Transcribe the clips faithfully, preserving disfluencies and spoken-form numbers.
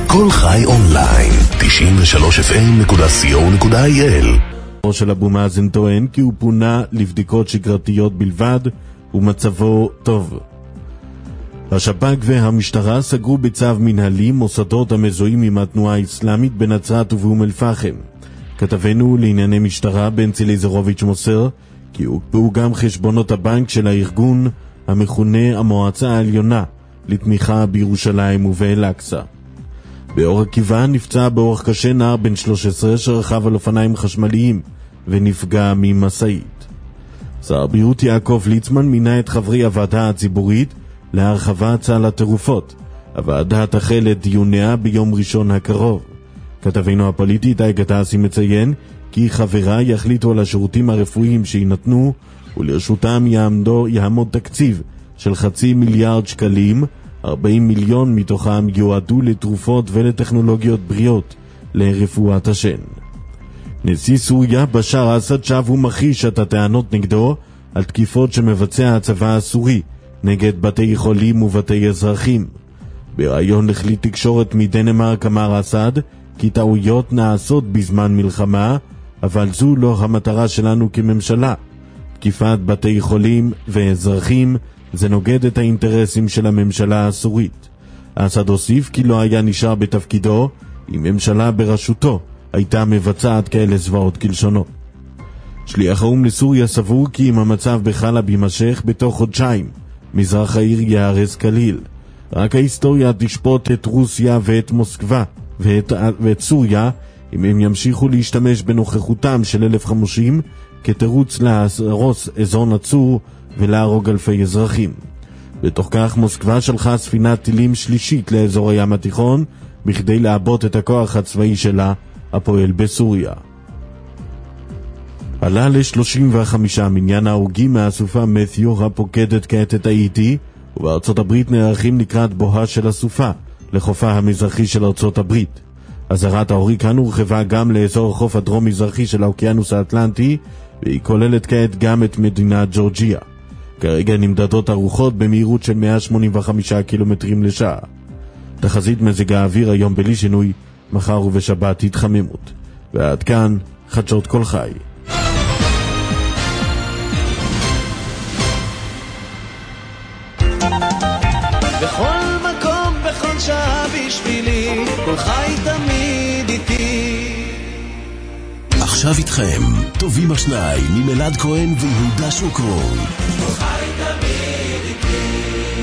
כל חי אונליין, תשעים ושלוש אף אם נקודה סי או נקודה איי אל. של אבו מאזן טוען כי הוא פונה לבדיקות שגרתיות בלבד ומצבו טוב. השב"כ והמשטרה סגרו בצו מנהלי מוסדות המזוהים עם התנועה האסלאמית בנצרת ובאום אל-פחם. כתבנו לענייני משטרה בנצי ליזרוביץ' מוסר כי הוקפאו גם חשבונות הבנק של הארגון המכונה המועצה העליונה לתמיכה בירושלים ובאל-אקצא. באור עקיבא נפצע באורח קשה נער בן שלוש עשרה שרכב על אופניים חשמליים ונפגע ממסעית. שר הבריאות יעקב ליצמן מינה את חברי הוועדה הציבורית להרחבת סל התרופות. הוועדה תחל את דיוניה ביום ראשון הקרוב. כתבנו הפוליטית איגי טאסי מציין כי חברה יחליטו על השירותים הרפואיים שיינתנו, ולרשותם יעמדו, יעמוד תקציב של חצי מיליארד שקלים, ארבעים מיליון מתוכם יועדו לתרופות ולטכנולוגיות בריאות לרפואת השן. נשיא סוריה בשאר אסד שב ומחיש את הטענות נגדו על תקיפות שמבצע הצבא הסורי נגד בתי חולים ובתי אזרחים. ברעיון לכלי תקשורת מדנמרק אמר אסד כי טעויות נעשות בזמן מלחמה, אבל זו לא המטרה שלנו כממשלה. תקיפת בתי חולים ואזרחים זה נוגד את האינטרסים של הממשלה הסורית. אסד הוסיף כי לא היה נשאר בתפקידו אם ממשלה בראשותו הייתה מבצעת כאלה זוועות כלשונו. שליח האו"ם לסוריה סבור כי אם המצב בחלב יימשך בתוך חודשיים, מזרח העיר יהרס כליל. רק ההיסטוריה תשפוט את רוסיה ואת מוסקבה ואת, ואת סוריה אם הם ימשיכו להשתמש בנוכחותם של אלף חמושים כתירוץ להרוס אזור נצור ולהרוג אלפי אזרחים. בתוך כך מוסקבה שלחה ספינת טילים שלישית לאזור הים התיכון בכדי לעבות את הכוח הצבאי שלה הפועל בסוריה. עלה ל-שלושים וחמישה מניין ההרוגים מהסופה מת'יו הפוקדת כעת את האיטי, ובארצות הברית נערכים לקראת בואה של הסופה לחופה המזרחי של ארצות הברית. אזהרת ההוריקן הורחבה גם לאזור החוף הדרום-מזרחי של האוקיינוס האטלנטי, והיא כוללת כעת גם את מדינת ג'ורג'יה. כרגע נמדדות הרוחות במהירות של מאה שמונים וחמישה קילומטרים לשעה. תחזית מזג האוויר היום בלי שינוי, מחר ובשבת התחממות. ועד כאן חדשות כל חי. בכל מקום, בכל שעה בשבילי, כל חי תמיד איתי. עכשיו איתכם, טובים השניים עם אלעד כהן ויהודה שוקרון. כל חי תמיד איתי.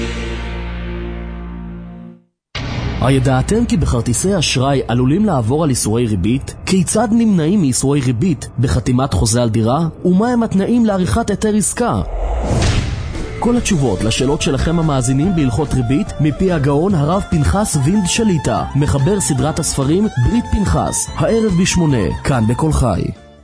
הידעתם כי בכרטיסי אשראי עלולים לעבור על איסורי ריבית? כיצד נמנעים מאיסורי ריבית בחתימת חוזה על דירה? ומה הם התנאים לעריכת היתר עסקה? כל התשובות לשאלות שלכם המאזינים בהלכות ריבית מפי הגאון הרב פנחס וינד שליטה, מחבר סדרת הספרים ברית פנחס, הערב בשמונה, כאן בכל חי.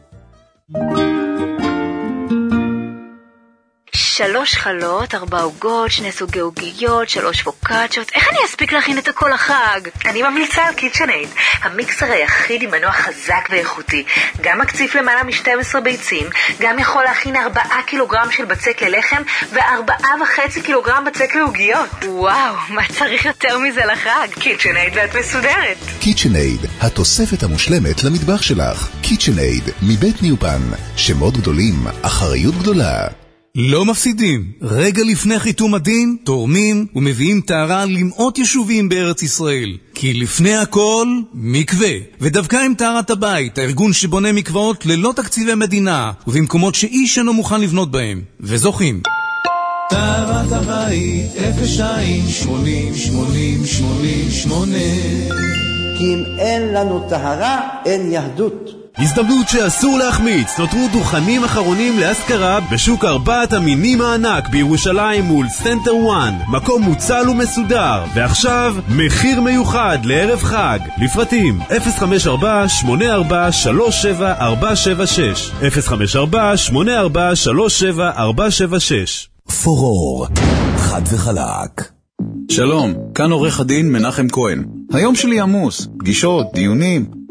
שלוש חלות, ארבע עוגות, שני סוגי עוגיות, שלוש פוקאצ'ות. איך אני אספיק להכין את הכל החג? אני ממליצה על קיצ'נייד, המיקסר היחיד עם מנוע חזק ואיכותי. גם מקציף למעלה מ-שתים עשרה ביצים, גם יכול להכין ארבעה קילוגרם של בצק ללחם וארבעה וחצי קילוגרם בצק לעוגיות. וואו, מה צריך יותר מזה לחג? קיצ'נייד ואת מסודרת. קיצ'נייד, התוספת המושלמת למטבח שלך. קיצ'נייד, מבית ניופן. שמות גדולים, אחריות גדולה. לא מפסידים. רגע לפני חיתום הדין, תורמים ומביאים טהרה למאות יישובים בארץ ישראל. כי לפני הכל, מקווה. ודווקא עם טהרת הבית, הארגון שבונה מקוואות ללא תקציבי מדינה, ובמקומות שאיש אינו מוכן לבנות בהם. וזוכים. טהרת הבית, אפס שתיים שמונים שמונים שמונים שמונה. כי אם אין לנו טהרה, אין יהדות. הזדמנות שאסור להחמיץ. נותרו דוכנים אחרונים להשכרה בשוק ארבעת המינים הענק בירושלים מול סנטר וואן. מקום מוצל ומסודר, ועכשיו מחיר מיוחד לערב חג. לפרטים אפס חמש ארבע שמונה ארבע שלוש שבע ארבע שבע שש אפס חמש ארבע שמונה ארבע שלוש שבע ארבע שבע שש. פורור, חד וחלק. שלום, כאן עורך הדין מנחם כהן. היום שלי עמוס, פגישות, דיונים.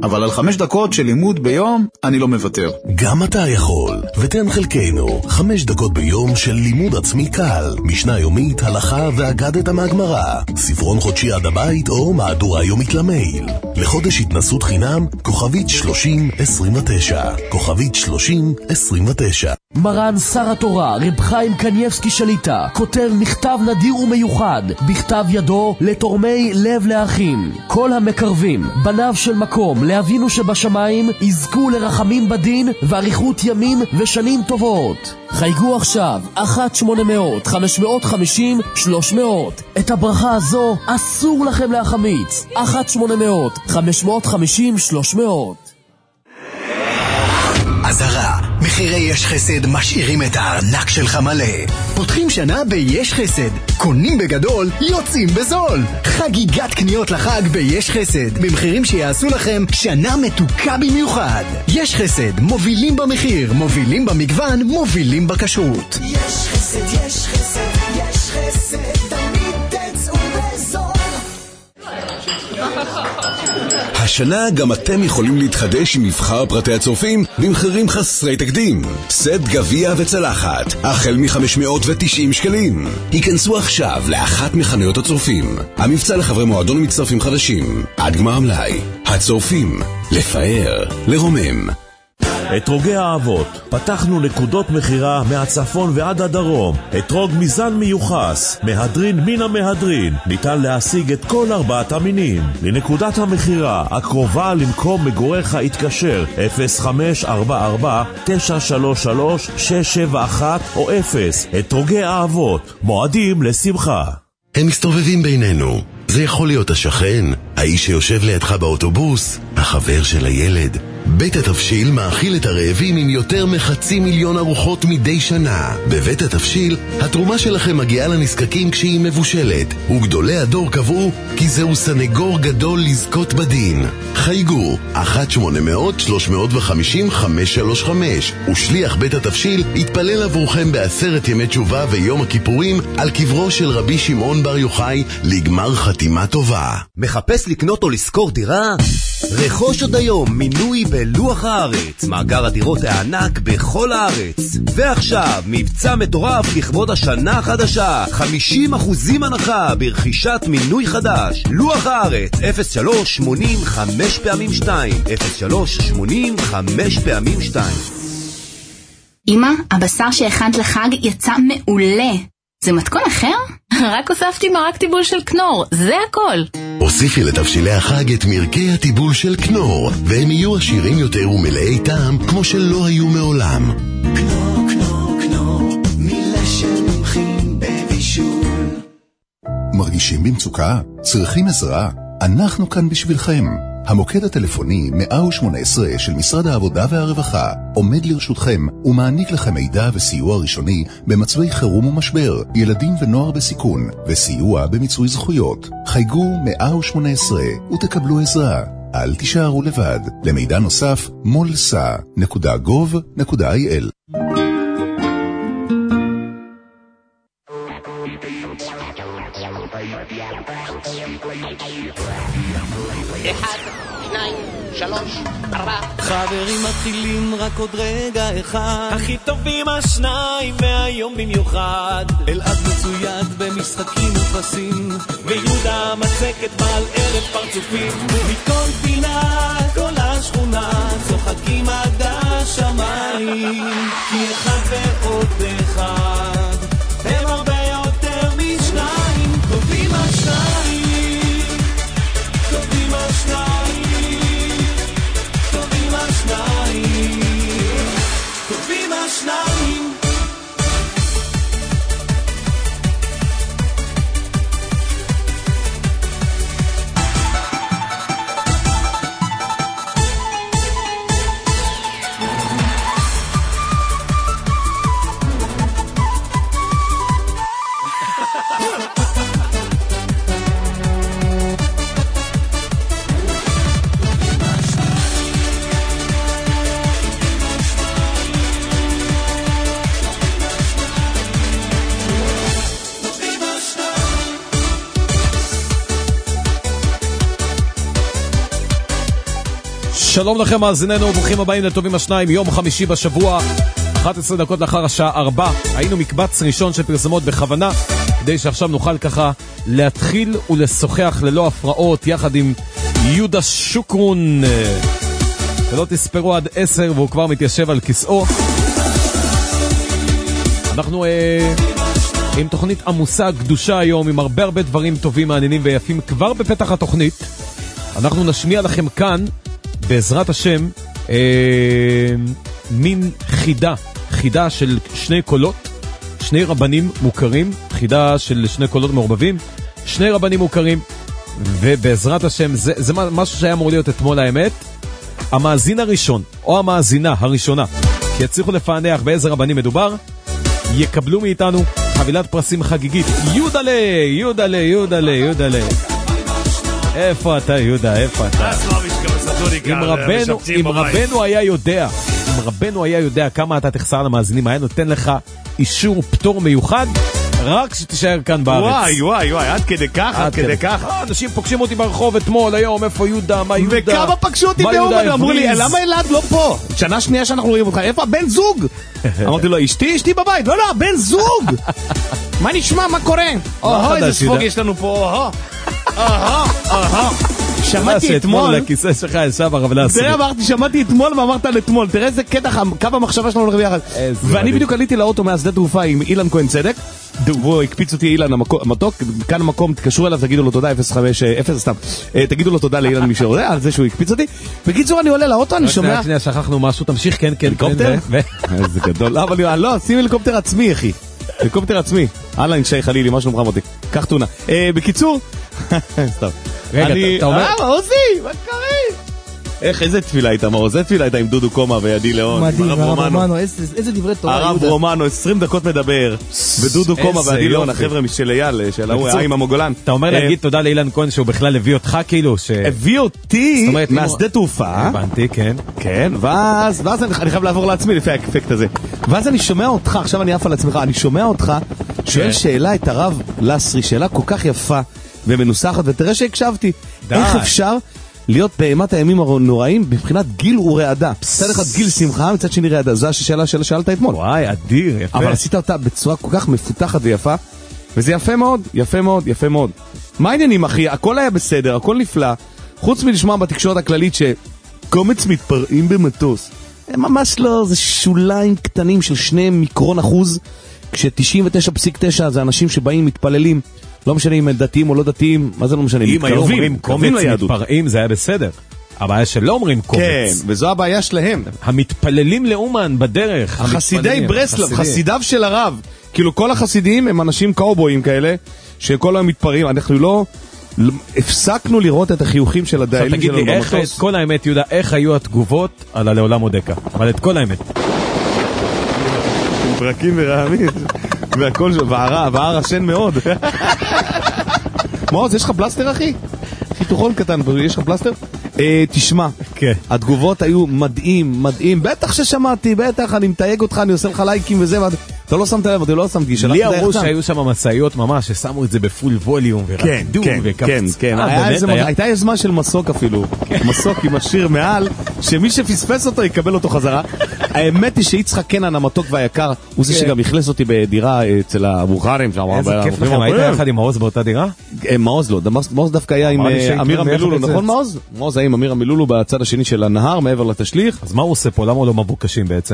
אבל על חמש דקות של לימוד ביום אני לא מוותר. גם אתה יכול, ותן חלקנו חמש דקות ביום של לימוד עצמי קל, משנה יומית, הלכה ואגדת מהגמרא, ספרון חודשי עד הבית או מהדורה יומית למייל. לחודש התנסות חינם, כוכבית שלושים עשרים ותשע, כוכבית שלושים עשרים ותשע. מרן שר התורה רב חיים קניבסקי שליטה כותב מכתב נדיר ומיוחד בכתב ידו לתורמי לב לאחים. כל המקרבים בניו של מקום לאבינו שבשמיים יזכו לרחמים בדין ואריכות ימים ושנים טובות. חייגו עכשיו אחת שמונה מאות חמש מאות חמישים שלוש מאות. את הברכה הזו אסור לכם להחמיץ. אחת שמונה מאות חמש מאות חמישים שלוש מאות. עזרה, מחירי יש חסד משאירים את הארנק שלך מלא. פותחים שנה ביש חסד, קונים בגדול, יוצאים בזול. חגיגת קניות לחג ביש חסד, במחירים שיעשו לכם שנה מתוקה במיוחד. יש חסד, מובילים במחיר, מובילים במגוון, מובילים בכשרות. יש חסד, יש חסד, יש חסד, תמיד תצאו בזול. השנה גם אתם יכולים להתחדש עם מבחר פרטי הצופים במחירים חסרי תקדים. סט גביע וצלחת, החל מ-חמש מאות ותשעים שקלים. היכנסו עכשיו לאחת מחנויות הצופים. המבצע לחברי מועדון ומצטרפים חדשים. עד גמר המלאי. הצופים, לפאר, לרומם. אתרוגי האבות, פתחנו נקודות מחירה מהצפון ועד הדרום. אתרוג מזן מיוחס, מהדרין מן המהדרין, ניתן להשיג את כל ארבעת המינים. לנקודת המחירה הקרובה למקום מגוריך התקשר אפס חמש ארבע ארבע תשע שלוש שלוש שש שבע אחת או אפס. אתרוגי האבות, מועדים לשמחה. הם מסתובבים בינינו. זה יכול להיות השכן, האיש שיושב לידך באוטובוס, החבר של הילד. בית התבשיל מאכיל את הרעבים עם יותר מחצי מיליון ארוחות מדי שנה. בבית התבשיל, התרומה שלכם מגיעה לנזקקים כשהיא מבושלת, וגדולי הדור קבעו כי זהו סנגור גדול לזכות בדין. חייגו אחת שמונה מאות שלוש מאות וחמישים חמש שלוש חמש, ושליח בית התבשיל יתפלל עבורכם בעשרת ימי תשובה ויום הכיפורים על קברו של רבי שמעון בר יוחאי לגמר חתימה טובה. מחפש לקנות או לשכור דירה? רכוש עוד היום מינוי בלוח הארץ, מאגר הדירות הענק בכל הארץ. ועכשיו מבצע מטורף לכבוד השנה החדשה, חמישים אחוזים הנחה ברכישת מינוי חדש. לוח הארץ אפס שלוש שמונים חמש פעמים שתיים, אפס שלוש שמונים חמש פעמים שתיים. אמא, הבשר שהכנת לחג יצא מעולה. זה מתכון אחר? רק הוספתי מרק טיבול של כנור, זה הכל. הוסיפי לתבשילי החג את מרקי הטיבול של כנור, והם יהיו עשירים יותר ומלאי טעם כמו שלא היו מעולם. כנור, כנור, כנור, מילה של מומחים בבישול. מרגישים במצוקה? צריכים עזרה? אנחנו כאן בשבילכם. המוקד הטלפוני מאה ושמונה עשרה של משרד העבודה והרווחה עומד לרשותכם ומעניק לכם מידע וסיוע ראשוני במצבי חירום ומשבר, ילדים ונוער בסיכון, וסיוע במיצוי זכויות. חייגו מאה ושמונה עשרה ותקבלו עזרה. אל תישארו לבד. למידע נוסף מולסה נקודה גוב נקודה איי אל. אחד, שניים, שלוש, ארבע. חברים מתחילים רק עוד רגע אחד, הכי טובים השניים והיום במיוחד. אלעד מצויד במשחקים ופסים, ויהודה מצקת בעל אלף פרצופים. מכל פינה כל השכונה צוחקים עד השמיים, כי אחד ועוד אחד הם הרבה יותר משניים. טובים השניים, טובים השניים, טובים השניים, טובים השניים. שלום לכם מאזיננו וברוכים הבאים לטובים השניים, יום חמישי בשבוע, אחת עשרה דקות לאחר השעה ארבע. היינו מקבץ ראשון של פרסומות בכוונה, כדי שעכשיו נוכל ככה להתחיל ולשוחח ללא הפרעות יחד עם יהודה שוקרון. ולא תספרו עד עשר והוא כבר מתיישב על כיסאו. אנחנו אה, עם תוכנית עמוסה קדושה היום, עם הרבה הרבה דברים טובים, מעניינים ויפים. כבר בפתח התוכנית אנחנו נשמיע לכם כאן בעזרת השם אה, מין חידה, חידה של שני קולות, שני רבנים מוכרים, חידה של שני קולות מעורבבים, שני רבנים מוכרים, ובעזרת השם זה, זה משהו שהיה אמור להיות אתמול האמת. המאזין הראשון או המאזינה הראשונה שיצליחו לפענח באיזה רבנים מדובר יקבלו מאיתנו חבילת פרסים חגיגית. יודלה, יודלה, יודלה, יודלה. איפה אתה יהודה, איפה אתה? אם רבנו, אם רבנו היה יודע, אם רבנו היה יודע כמה אתה תחסר למאזינים, היה נותן לך אישור פטור מיוחד רק שתישאר כאן בארץ. וואי וואי וואי, עד כדי כך, עד כדי כך. אנשים פוגשים אותי ברחוב אתמול, היום, איפה יהודה, מה יהודה? וכמה פגשו אותי באומן, אמרו לי, למה אלעד לא פה? שנה שנייה שאנחנו רואים אותך, איפה הבן זוג? אמרתי לו, אשתי, אשתי בבית. לא, לא, הבן זוג! מה נשמע, מה קורה? אוהו, איזה ספוג יש לנו פה, אוהו. אוהו, אוהו. שמעתי אתמול, לכיסא שלך ישב הרב לאסי. תראה, אמרתי, שמעתי אתמול ואמרת על אתמול, תראה איזה קטע, קו המחשבה שלנו לרבי יחד. ואני בדיוק עליתי לאוטו מהשדה תעופה עם אילן כהן צדק, והוא הקפיץ אותי אילן המתוק, כאן המקום, תקשרו אליו, תגידו לו תודה, אפס חמש, אפס סתם, תגידו לו תודה לאילן מי שעולה, על זה שהוא הקפיץ אותי. בקיצור, אני עולה לאוטו, אני שומע... שנייה, שכחנו משהו, תמשיך, כן, כן. הליקופטר? איזה גדול, אבל לא, שים הליקופטר עצמי, אחי. הליקופטר עצמי. אהלן, שי חלילי, מה שלומך מותי? קח תונה. בקיצור, סתם. רגע, אתה אומר... אה, עוזי, מה קרה? איך, איזה תפילה הייתה, מאור? זה תפילה הייתה עם דודו קומה וידי ליאון. מדהים, הרב רומנו, איזה דברי תורה. הרב רומנו, עשרים דקות מדבר, ודודו קומה וידי ליאון, החבר'ה של אייל, של ההוא, עם המוגולן. אתה אומר להגיד תודה לאילן כהן שהוא בכלל הביא אותך כאילו, ש... הביא אותי מהשדה תעופה. הבנתי, כן. כן, ואז אני חייב לעבור לעצמי לפי האפקט הזה. ואז אני שומע אותך, עכשיו אני עף על עצמך, אני שומע אותך, שואל שאלה את הרב לסרי, שאלה כל כך יפה ומנוסחת, ותראה שהקשבתי. איך אפשר להיות באימת הימים הנוראים בבחינת גיל ורעדה? מצד אחד גיל שמחה, מצד שני רעדה. זו השאלה שאלה שאלת אתמול. וואי, אדיר, יפה. אבל עשית אותה בצורה כל כך מפותחת ויפה, וזה יפה מאוד, יפה מאוד, יפה מאוד. מה העניינים, אחי? הכל היה בסדר, הכל נפלא, חוץ מלשמוע בתקשורת הכללית שקומץ מתפרעים במטוס. ממש לא, זה שוליים קטנים של שני מיקרון אחוז, כש-תשעים ותשע נקודה תשע זה אנשים שבאים, מתפללים, לא משנה אם הם דתיים או לא דתיים, מה זה לא משנה? אם היו אומרים קומץ מתפרעים זה היה בסדר. הבעיה שלא אומרים קומץ. כן, וזו הבעיה שלהם. המתפללים לאומן בדרך. חסידי ברסלב, חסידיו של הרב. כאילו כל החסידים הם אנשים קאובויים כאלה, שכל היום מתפרעים. אנחנו לא הפסקנו לראות את החיוכים של הדיילים שלנו במטוס. תגיד לי, את כל האמת, יהודה, איך היו התגובות על הלעולם עודקה? אבל את כל האמת. פרקים ורעמים. והכל שלו, והער השן מאוד. מעוז, יש לך פלסטר, אחי? חיתוכון קטן, יש לך פלסטר? תשמע, התגובות היו מדהים, מדהים. בטח ששמעתי, בטח, אני מתייג אותך, אני עושה לך לייקים וזה, אתה לא שמת לב, אתה לא שמתי. לי אמרו שהיו שם מסעיות ממש, ששמו את זה בפול ווליום, ורקדו וקפץ. כן, כן, הייתה יזמה של מסוק אפילו, מסוק עם השיר מעל, שמי שפספס אותו יקבל אותו חזרה. האמת היא שיצחק קנן המתוק והיקר, הוא זה שגם הכנס אותי בדירה אצל הבוכרים. איזה כיף לכם, היית יחד עם מעוז באותה דירה? מעוז לא, מעוז דווקא היה עם אמיר המילולו, נכון מעוז? מעוז היה עם אמיר המילולו בצד השני של הנהר, מעבר לתשליך. אז מה הוא עושה פה? למה הוא לא מבוקשים בעצם?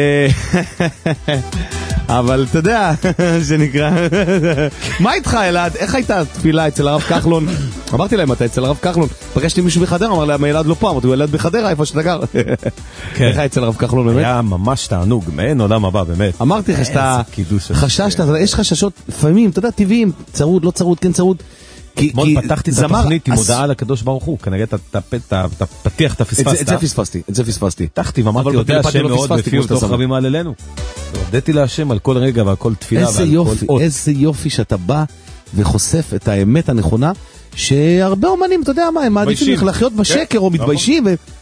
אבל אתה יודע, שנקרא, מה איתך אלעד? איך הייתה תפילה אצל הרב כחלון? אמרתי להם, אתה אצל הרב כחלון, פגשתי מישהו בחדרה, אמר להם, אלעד לא פה, אמרתי, הוא אלעד בחדרה, איפה שאתה גר. איך היה אצל הרב כחלון באמת? היה ממש תענוג, מעין עולם הבא, באמת. אמרתי לך שאתה חששת, יש חששות, לפעמים, אתה יודע, טבעיים, צרוד, לא צרוד, כן צרוד. אתמול פתחתי את התוכנית עם הודעה לקדוש ברוך הוא, כנראה אתה פתיח, אתה פספסת. את זה פספסתי, את זה פספסתי. פתחתי ואמרתי, יודע השם מאוד בפיו תוך רבים מעלנו. הודיתי להשם על כל רגע ועל כל תפילה ועל כל אות. איזה יופי שאתה בא וחושף את האמת הנכונה, שהרבה אומנים, אתה יודע מה, הם מעדיפים לחיות בשקר או מתביישים,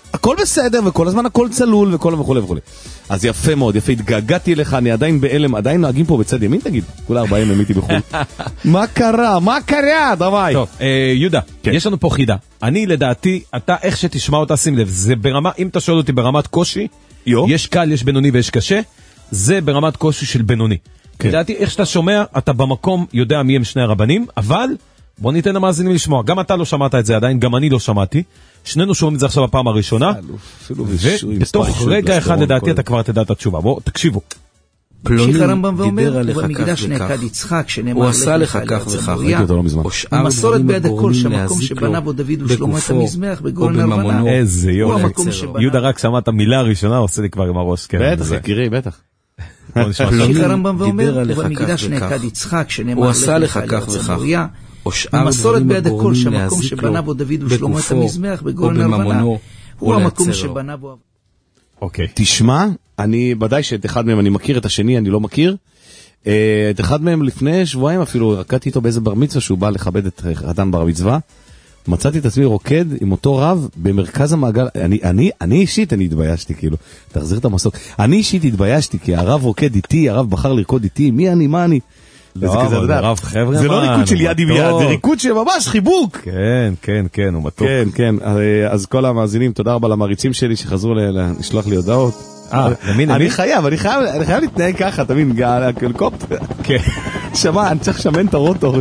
הכל בסדר, וכל הזמן הכל צלול, וכל וכו' וכו'. אז יפה מאוד, יפה, התגעגעתי לך, אני עדיין באלם, עדיין נוהגים פה בצד ימין, תגיד, כולה ארבעה ימים הייתי בחו"ל. מה קרה? מה קרה? דווי. טוב, יהודה, יש לנו פה חידה. אני לדעתי, אתה איך שתשמע אותה, שים לב, זה ברמה, אם אתה שואל אותי ברמת קושי, יש קל, יש בינוני ויש קשה, זה ברמת קושי של בינוני. לדעתי, איך שאתה שומע, אתה במקום יודע מי הם שני הרבנים, אבל בוא ניתן למאזינים לשמוע. גם אתה לא שמעת את זה עדיין, גם אני לא שמעתי. שנינו שומעים את זה עכשיו בפעם הראשונה, ובתוך רגע אחד לדעתי אתה כבר תדע את התשובה. בואו, תקשיבו. פלוני דיבר עליך כך וכך, הוא עשה לך כך וכך, המסורת ביד הכל, שהמקום שבנה בו דוד ושלמה את המזמח בגאון נרבנה, איזה יופי. יהודה רק שמע את המילה הראשונה, עושה לי כבר עם הראש. בטח, יקירי, בטח. ממשיך הרמב"ם ואומר, ובמקדש נעקד יצחק, שנאמר הוא עשה לך כך וכך, המסורת ביד הכל, שהמקום שבנה בו דוד ושלמה את המזמח בגאון נרבנה, הוא המקום שבנה בו. אוקיי. תשמע, אני, ודאי שאת אחד מהם אני מכיר, את השני אני לא מכיר. את אחד מהם לפני שבועיים אפילו רקדתי איתו באיזה בר מצווה שהוא בא לכבד את חתן בר מצווה. מצאתי את עצמי רוקד עם אותו רב במרכז המעגל. אני, אני, אני אישית אני התביישתי, כאילו, תחזיר את המסוק. אני אישית התביישתי, כי הרב רוקד איתי, הרב בחר לרקוד איתי, מי אני, מה אני? לא, אבל הרב חבר'ה, זה לא ריקוד של יד עם יד, זה ריקוד שממש חיבוק. כן, כן, כן, הוא מתוק. כן, כן, אז כל המאזינים, תודה רבה למריצים שלי שחזרו לשלוח לי הודעות. אני חייב, אני חייב, אני חייב להתנהג ככה, אתה מבין, הקלקופטר. כן. שמה, אני צריך לשמן את הרוטור.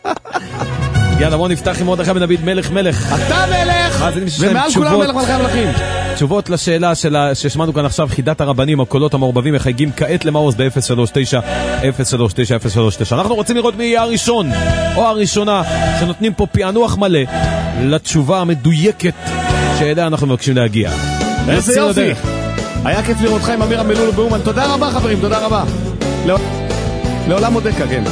יאללה, בוא נפתח עם עוד אחד בנביד מלך מלך. אתה מלך! ומעל כולם מלך מלכי המלכים. תשובות לשאלה ששמענו כאן עכשיו, חידת הרבנים, הקולות המעורבבים, מחייגים כעת למעוז ב-אפס שלוש תשע אפס שלוש תשע אפס שלוש תשע. אנחנו רוצים לראות מי יהיה הראשון או הראשונה שנותנים פה פענוח מלא לתשובה המדויקת שאליה אנחנו מבקשים להגיע. איזה יופי! היה כיף לראותך עם אמיר המלול ובאומן. תודה רבה חברים, תודה רבה. לעולם מודקה, כן.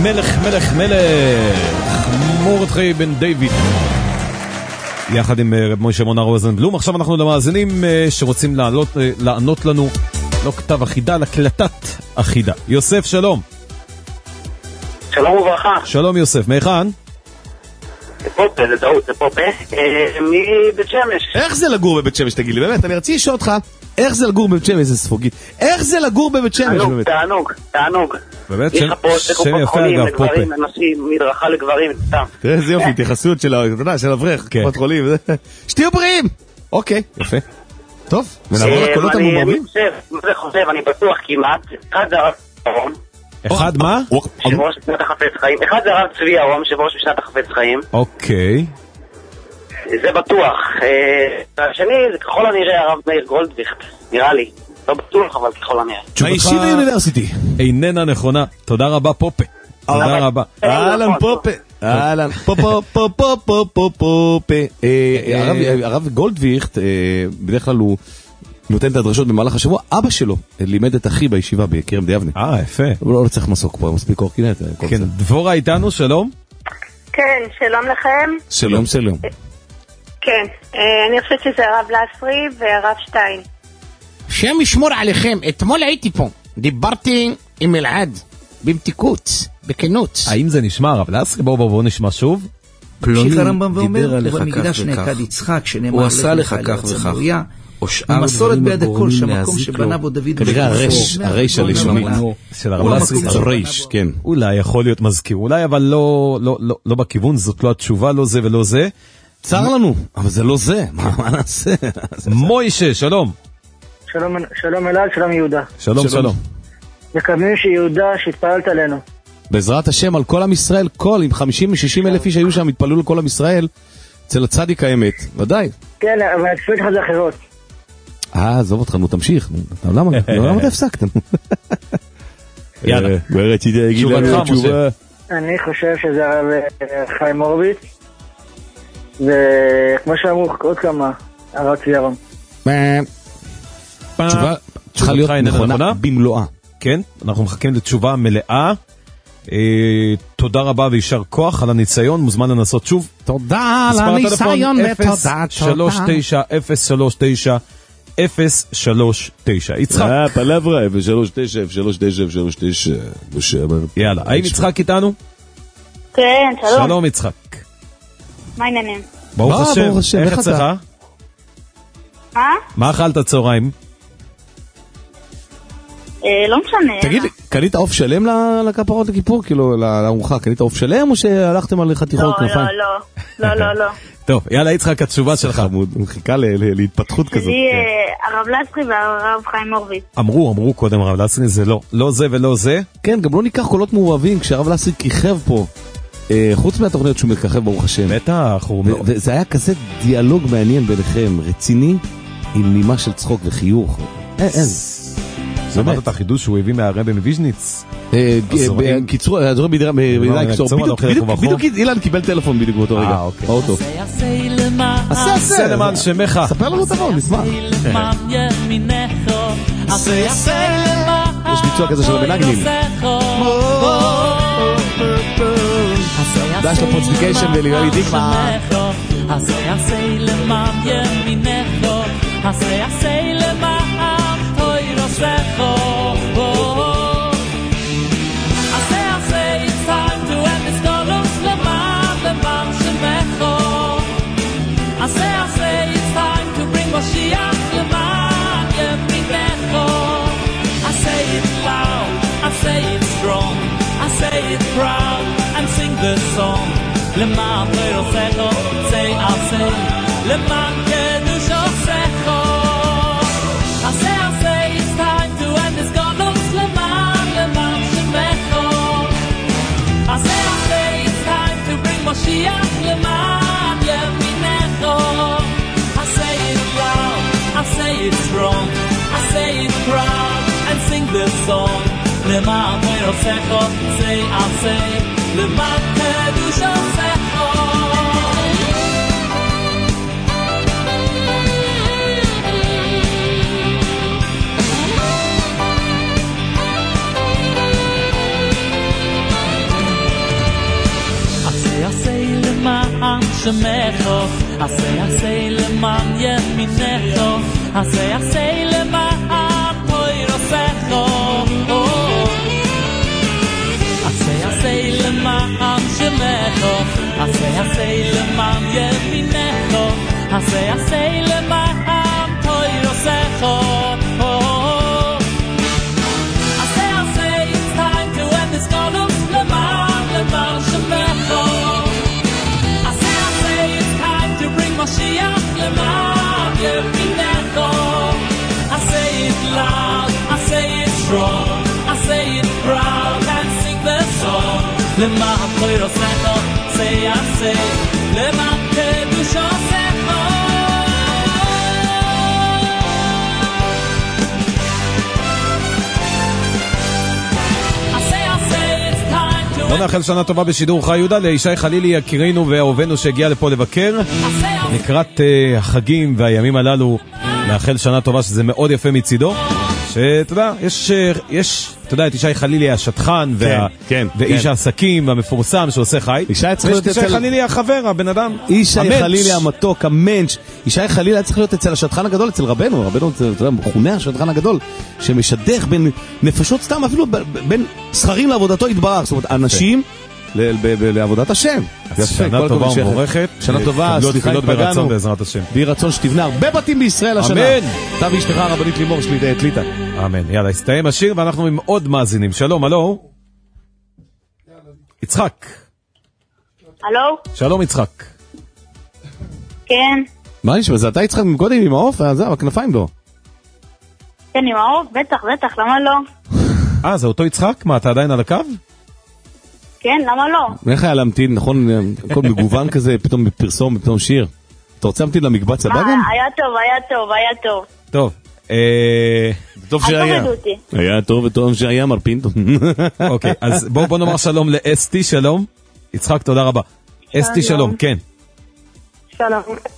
מלך מלך מלך מורדכי בן דיוויד יחד עם רב מוישה מונר רוזנבלום. עכשיו אנחנו למאזינים שרוצים לעלות, לענות לנו לא כתב אחידה, לקלטת אחידה. יוסף, שלום. שלום וברכה. שלום יוסף, מהיכן? זה פופה, זה טעות, זה פופה מבית שמש. איך זה לגור בבית שמש, תגיד לי, באמת, אני רציתי לשאול אותך איך זה לגור בבית שמש, זה ספוגית, איך זה לגור בבית שמש? תענוג, תענוג, תענוג. באמת, יש לך פה שקופות חולים לגברים, אנשים, מדרכה לגברים, סתם. תראה איזה יופי, התייחסות של אברך, קופות חולים, שתהיו בריאים. אוקיי, יפה. טוב, ונעבור לקולות המומרים? אני חושב, מה זה חושב, אני בטוח כמעט, אחד זה הרב אהרון. אחד מה? שבראש בשנת החפץ חיים. אחד זה הרב צבי אהרון, שבראש בשנת החפץ חיים. אוקיי. זה בטוח. השני זה ככל הנראה הרב מאיר גולדוויכט, נראה לי. לא בטוח, אבל ככל הנראה. תשובתך אוניברסיטי. איננה נכונה. תודה רבה פופה. תודה רבה. אהלן פופה. אהלן פופה פופה פופה פופה. הרב גולדוויכט בדרך כלל הוא נותן את הדרשות במהלך השבוע. אבא שלו לימד את אחי בישיבה בכרם דיאבנה. אה, יפה. הוא לא צריך מסוק פה, מספיק קורקינט. כן, דבורה איתנו, שלום. כן, שלום לכם. שלום, שלום. כן, אני חושבת שזה הרב לסרי והרב שטיין. שם ישמור עליכם, אתמול הייתי פה, דיברתי עם אלעד, במתיקות, בכנות. האם זה נשמע הרב לסרי? בואו בואו בואו נשמע שוב. פלוני דיבר עליך כך וכך, הוא עשה לך כך וכך. ומסורת ביד הכל שהמקום שבנה בו דוד כנראה הרש, הרש הלשוני של הרב לסרי, הרש, כן. אולי יכול להיות מזכיר, אולי אבל לא בכיוון, זאת לא התשובה, לא זה ולא זה. צר לנו, אבל זה לא זה, מה נעשה? מוישה, שלום. שלום אלעד, שלום יהודה. שלום, שלום. מקווים שיהודה שהתפעלת עלינו. בעזרת השם על כל עם ישראל, כל עם חמישים ושישים אלף איש היו שם, התפעלו לכל עם ישראל, אצל הצדיק האמת, ודאי. כן, אבל התפעל לך זה אחרות. אה, עזוב אותך, נו תמשיך. למה? למה אתה הפסקתם? יאללה. ורציתי להגיד לנו תשובה. אני חושב שזה הרב חיים הורוביץ, וכמו שאמרו עוד כמה, הרב צבי אהרון. תשובה צריכה להיות נכונה במלואה. כן, אנחנו מחכים לתשובה מלאה. תודה רבה וישר כוח על הניסיון, מוזמן לנסות שוב. תודה על הניסיון ותודה. שלוש תשע אפס שלוש תשע אפס שלוש תשע. יצחק. אה, פלברה, אפס שלוש תשע אפס שלוש תשע אפס שלוש תשע. יאללה, האם יצחק איתנו? כן, שלום. שלום יצחק. מה העניינים? ברוך השם, איך אצלך? מה? מה אכלת צהריים? לא משנה. תגיד לי, קנית עוף שלם לכפרות לכיפור? כאילו, לארוחה, קנית עוף שלם או שהלכתם על חתיכות כנפיים? לא, לא, לא, לא. טוב, יאללה יצחק, התשובה שלך. הוא חיכה להתפתחות כזאת. שלי הרב לסרי והרב חיים הורוביץ. אמרו, אמרו קודם הרב לסרי, זה לא. לא זה ולא זה. כן, גם לא ניקח קולות מעורבים כשהרב לסרי כיכב פה. חוץ מהתוכניות שהוא מתככב ברוך השם. בטח. וזה היה כזה דיאלוג מעניין ביניכם, רציני, עם נימה של צחוק וחיוך. אין, אין. שמעת את החידוש שהוא הביא מהרבי מוויז'ניץ? קיצור, הזורים בידי קצור. בדיוק אילן קיבל טלפון בדיוק באותו רגע. באוטו. עשה עשה למען שמך. ספר לנו תבוא, נשמח. יש ביצוע כזה של המנגנים. דש לפודספיקיישן וליואלי דיקמה. עשה עשה למען ימינך, עשה עשה למען תוירסך. עשה עשה, it's time to end this golus למען למען שמך. עשה עשה, it's time to bring Moshiach למען ימינך. I say it loud, I say it strong, I say it proud, and sing the song. למען תוירסך, say I'll say, למען קדושך. עשה עשה, it's time to end this golus למען למען שמך. עשה עשה, it's time to bring Moshiach למען ימינך. I say it loud, I say it strong, I say it proud, and sing the song. למען תוירסך, say I'll say, למען קדושך. שמחו עשה עשה למען ימינךו עשה עשה למען פוירוסךו עשה עשה למען שמחו עשה עשה למען ימינךו עשה עשה למען פוירוסךו עשה עשה it's time to end this column למען למען שמחו Mashiach למען ימינךו I say it loud, I say it strong I say it proud and sing the song למען פוירוסךו say I say למען קדושוסךו בוא נאחל שנה טובה בשידור חי יהודה לישי חלילי יקירינו ואהובנו שהגיע לפה לבקר לקראת uh, החגים והימים הללו. נאחל שנה טובה שזה מאוד יפה מצידו, שאתה יודע, יש, יש, אתה יודע, את ישי חלילי השטחן וה, כן, ואיש כן. העסקים המפורסם שעושה חי. ישי אצל... חלילי החבר, הבן אדם, ישי המנץ'. חלילי המתוק, המנץ'. ישי חלילי היה צריך להיות אצל השטחן הגדול, אצל רבנו, רבנו, אתה יודע, מכונה השטחן הגדול, שמשדך בין נפשות סתם, אפילו בין שכרים לעבודתו יתברך, זאת אומרת, אנשים לעבודת השם. שנה טובה ומבורכת. שנה טובה, סליחה התפגענו. בי רצון שתבנה הרבה בתים בישראל השנה. אמן. אתה ואשתך הרבנית לימור שליטה. אמן. יאללה, הסתיים השיר ואנחנו עם עוד מאזינים. שלום, הלו. יצחק. הלו? שלום יצחק. כן. מה נשמע? זה אתה יצחק מקודם עם העוף? זה, הכנפיים לא. כן, עם העוף? בטח, בטח, למה לא? אה, זה אותו יצחק? מה, אתה עדיין על הקו? כן, למה לא? איך היה להמתין, נכון, הכל מגוון כזה, פתאום פרסום, פתאום שיר. אתה רוצה להמתין למקבץ הבא גם? היה טוב, היה טוב, היה טוב. טוב. טוב שהיה. היה טוב וטוב שהיה מרפין. אוקיי, אז בואו נאמר שלום לאסתי, שלום. יצחק, תודה רבה. אסתי, שלום, כן. שלום,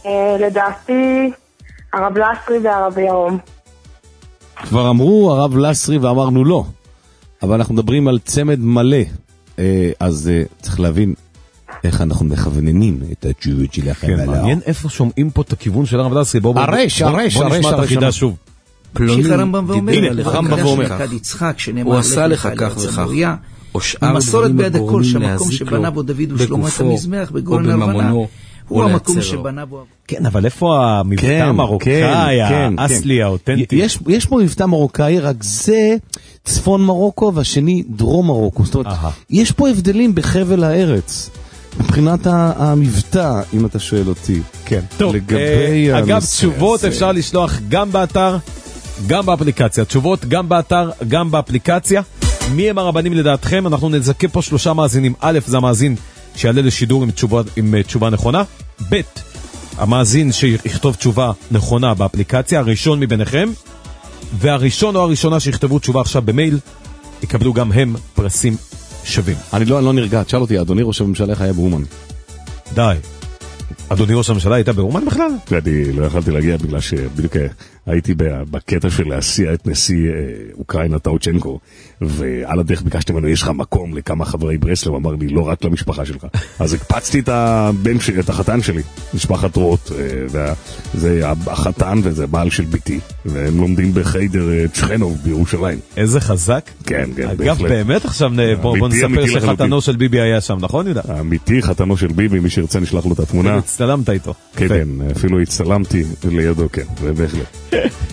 לדעתי הרב לסרי והרב ירום. כבר אמרו הרב לסרי ואמרנו לא, אבל אנחנו מדברים על צמד מלא. אז צריך להבין איך אנחנו מכווננים את התשובות שלכם. כן, מעניין איפה שומעים פה את הכיוון של הרב לסרי. בואו הרש, הרש, בואו נשמע את החידה שוב. פלוני דיבר הרמב"ם לך כד יצחק שנאמר הוא עשה לך כך וכך ומסורת ביד הכל שהמקום שבנה בו דוד ושלמה את המזבח בגורן הלבנה הוא המקום שבנה בו. כן, אבל איפה המבטא המרוקאי האסלי האותנטי? יש פה מבטא מרוקאי, רק זה צפון מרוקו והשני דרום מרוקו. זאת אומרת, יש פה הבדלים בחבל הארץ מבחינת המבטא, אם אתה שואל אותי. כן, טוב. אגב, תשובות אפשר לשלוח גם באתר, גם באפליקציה. תשובות גם באתר, גם באפליקציה. מי הם הרבנים לדעתכם? אנחנו נזכה פה שלושה מאזינים. א', זה המאזין שיעלה לשידור עם תשובה, עם תשובה נכונה. ב', המאזין שיכתוב תשובה נכונה באפליקציה, הראשון מביניכם, והראשון או הראשונה שיכתבו תשובה עכשיו במייל, יקבלו גם הם פרסים שווים. אני לא, אני לא נרגע, תשאל אותי, אדוני ראש הממשלה איך היה באומן? די. אדוני ראש הממשלה הייתה באומן בכלל? אני לא יכלתי להגיע בגלל שבדיוק הייתי בקטע של להסיע את נשיא אוקראינה טאוצ'נקו, ועל הדרך ביקשתי ממנו, יש לך מקום לכמה חברי ברסלב? אמר לי, לא רק למשפחה שלך. אז הקפצתי את הבן שלי, את החתן שלי, משפחת רוט, וזה החתן וזה בעל של ביתי, והם לומדים בחיידר צ'כנוב בירושלים. איזה חזק. כן, כן, אגב, באמת עכשיו בוא נספר שחתנו של ביבי היה שם, נכון יהודה? אמיתי, חתנו של ביבי, מי שירצה נשלח לו את התמונה. הצטלמת איתו. כן, אפילו הצטלמתי לידו, כן, ובהחלט.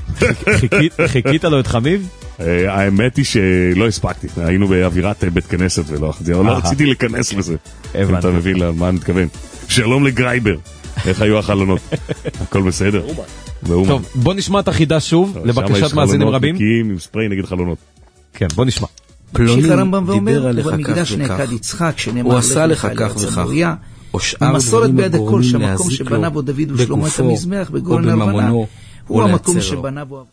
חיכית לו את חמיב? האמת היא שלא הספקתי, היינו באווירת בית כנסת ולא לא רציתי להיכנס לזה. אם אתה מבין למה אני מתכוון. שלום לגרייבר, איך היו החלונות? הכל בסדר? טוב, בוא נשמע את החידה שוב, לבקשת מאזינים רבים. עם ספרי נגד חלונות. כן, בוא נשמע. פלוני דיבר עליך כך וכך, הוא עשה לך כך וכך, ומסורת ביד הכל שהמקום שבנה בו דוד ושלמה את המזבח בגורן הלבנה הוא המקום שבנה בו.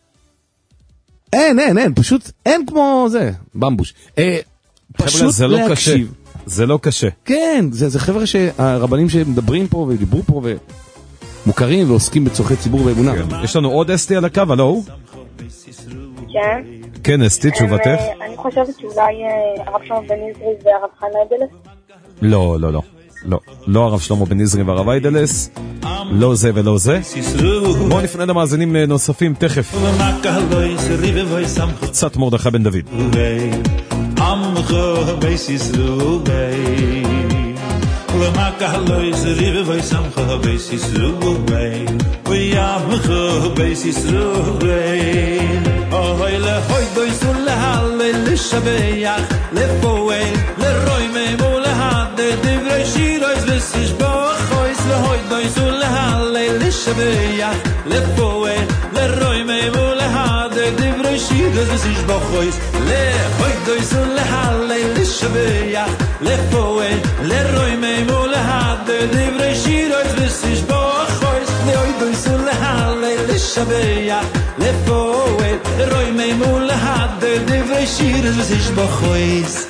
אין, אין, אין, פשוט אין כמו זה, במבוש. פשוט להקשיב. זה לא קשה. כן, זה חבר'ה שהרבנים שמדברים פה ודיברו פה ומוכרים ועוסקים בצורכי ציבור ואמונה. יש לנו עוד אסתי על הקו, הלו? כן. כן, אסתי, תשובתך? אני חושבת שאולי הרב שמעון בן עזרי והרב חיים אדלס. לא, לא, לא. לא, לא הרב שלמה בן עזרי והרב איידלס, לא זה ולא זה. בואו נפנה למאזינים נוספים תכף. קצת מרדכי בן דוד. למקהלויס ריבוי שמחה בייסיס רובוי ויאמך בייסיס רובוי אוי להוי דויסו להלל לשבח לפוי לרוי מימו להד דברי שירויס וסיש בוחויס להוי דויסו להלל לשבח לפוי לרוי מימו להד דברי שירויס וסיש בוחויס להוי דויסו להלל לשבח לפוי לרוי מימו להד דברי שירויס וסיש בוחויס להוי דויסו להלל לשבח לפוי לרוי מימו להד דברי שירויס וסיש בוחויס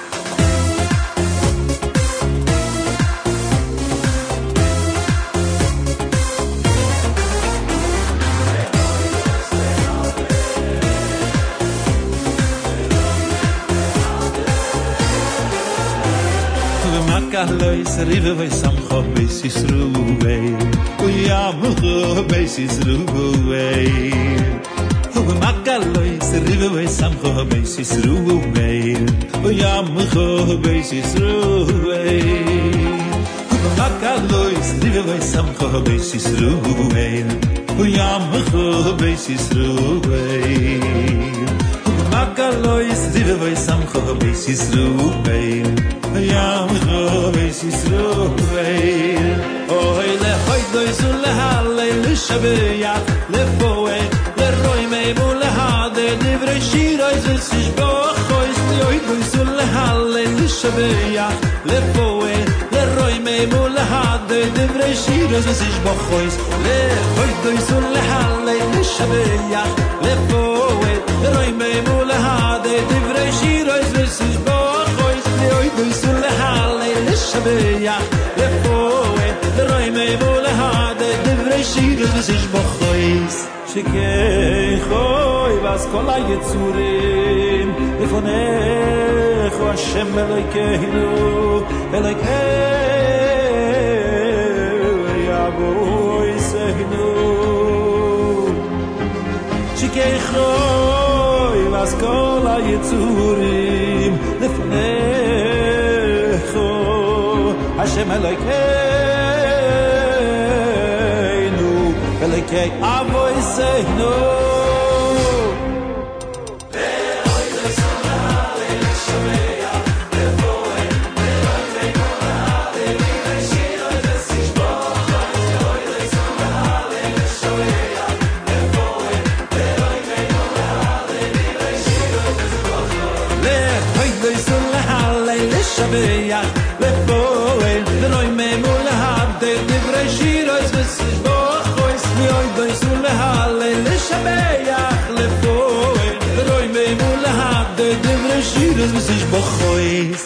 Lois rive samkho besis ruwe uya mukho besis ruwe hu makalois rive samkho besis ruwe uya mukho besis ruwe hu makalois rive samkho besis ruwe uya mukho besis ruwe hu makalois rive samkho besis ruwe يا مخويس يسروي اوي له هيدو يسول هالليل الشبيع لفوي للروي ميمول هذا دبر شيرايز السجباخ خويس هيدو يسول هالليل الشبيع لفوي للروي ميمول هذا دبر شيرايز السجباخ خويس هيدو يسول هالليل الشبيع لفوي للروي ميمول هذا دبر شيرايز السجباخ دويسو لحالي للشبيع لفوي لراي ميمو لهذا دبري شيرز بسيش بخويس شكي خوي بس كل يتسورين لفنيخ واشم ملكينو ملكي يا بوي سهنو شكي خوي بس كل يتسورين لفنيخ Hashem Elokeinu Elokei Avoseinu שירס וסיש בחויס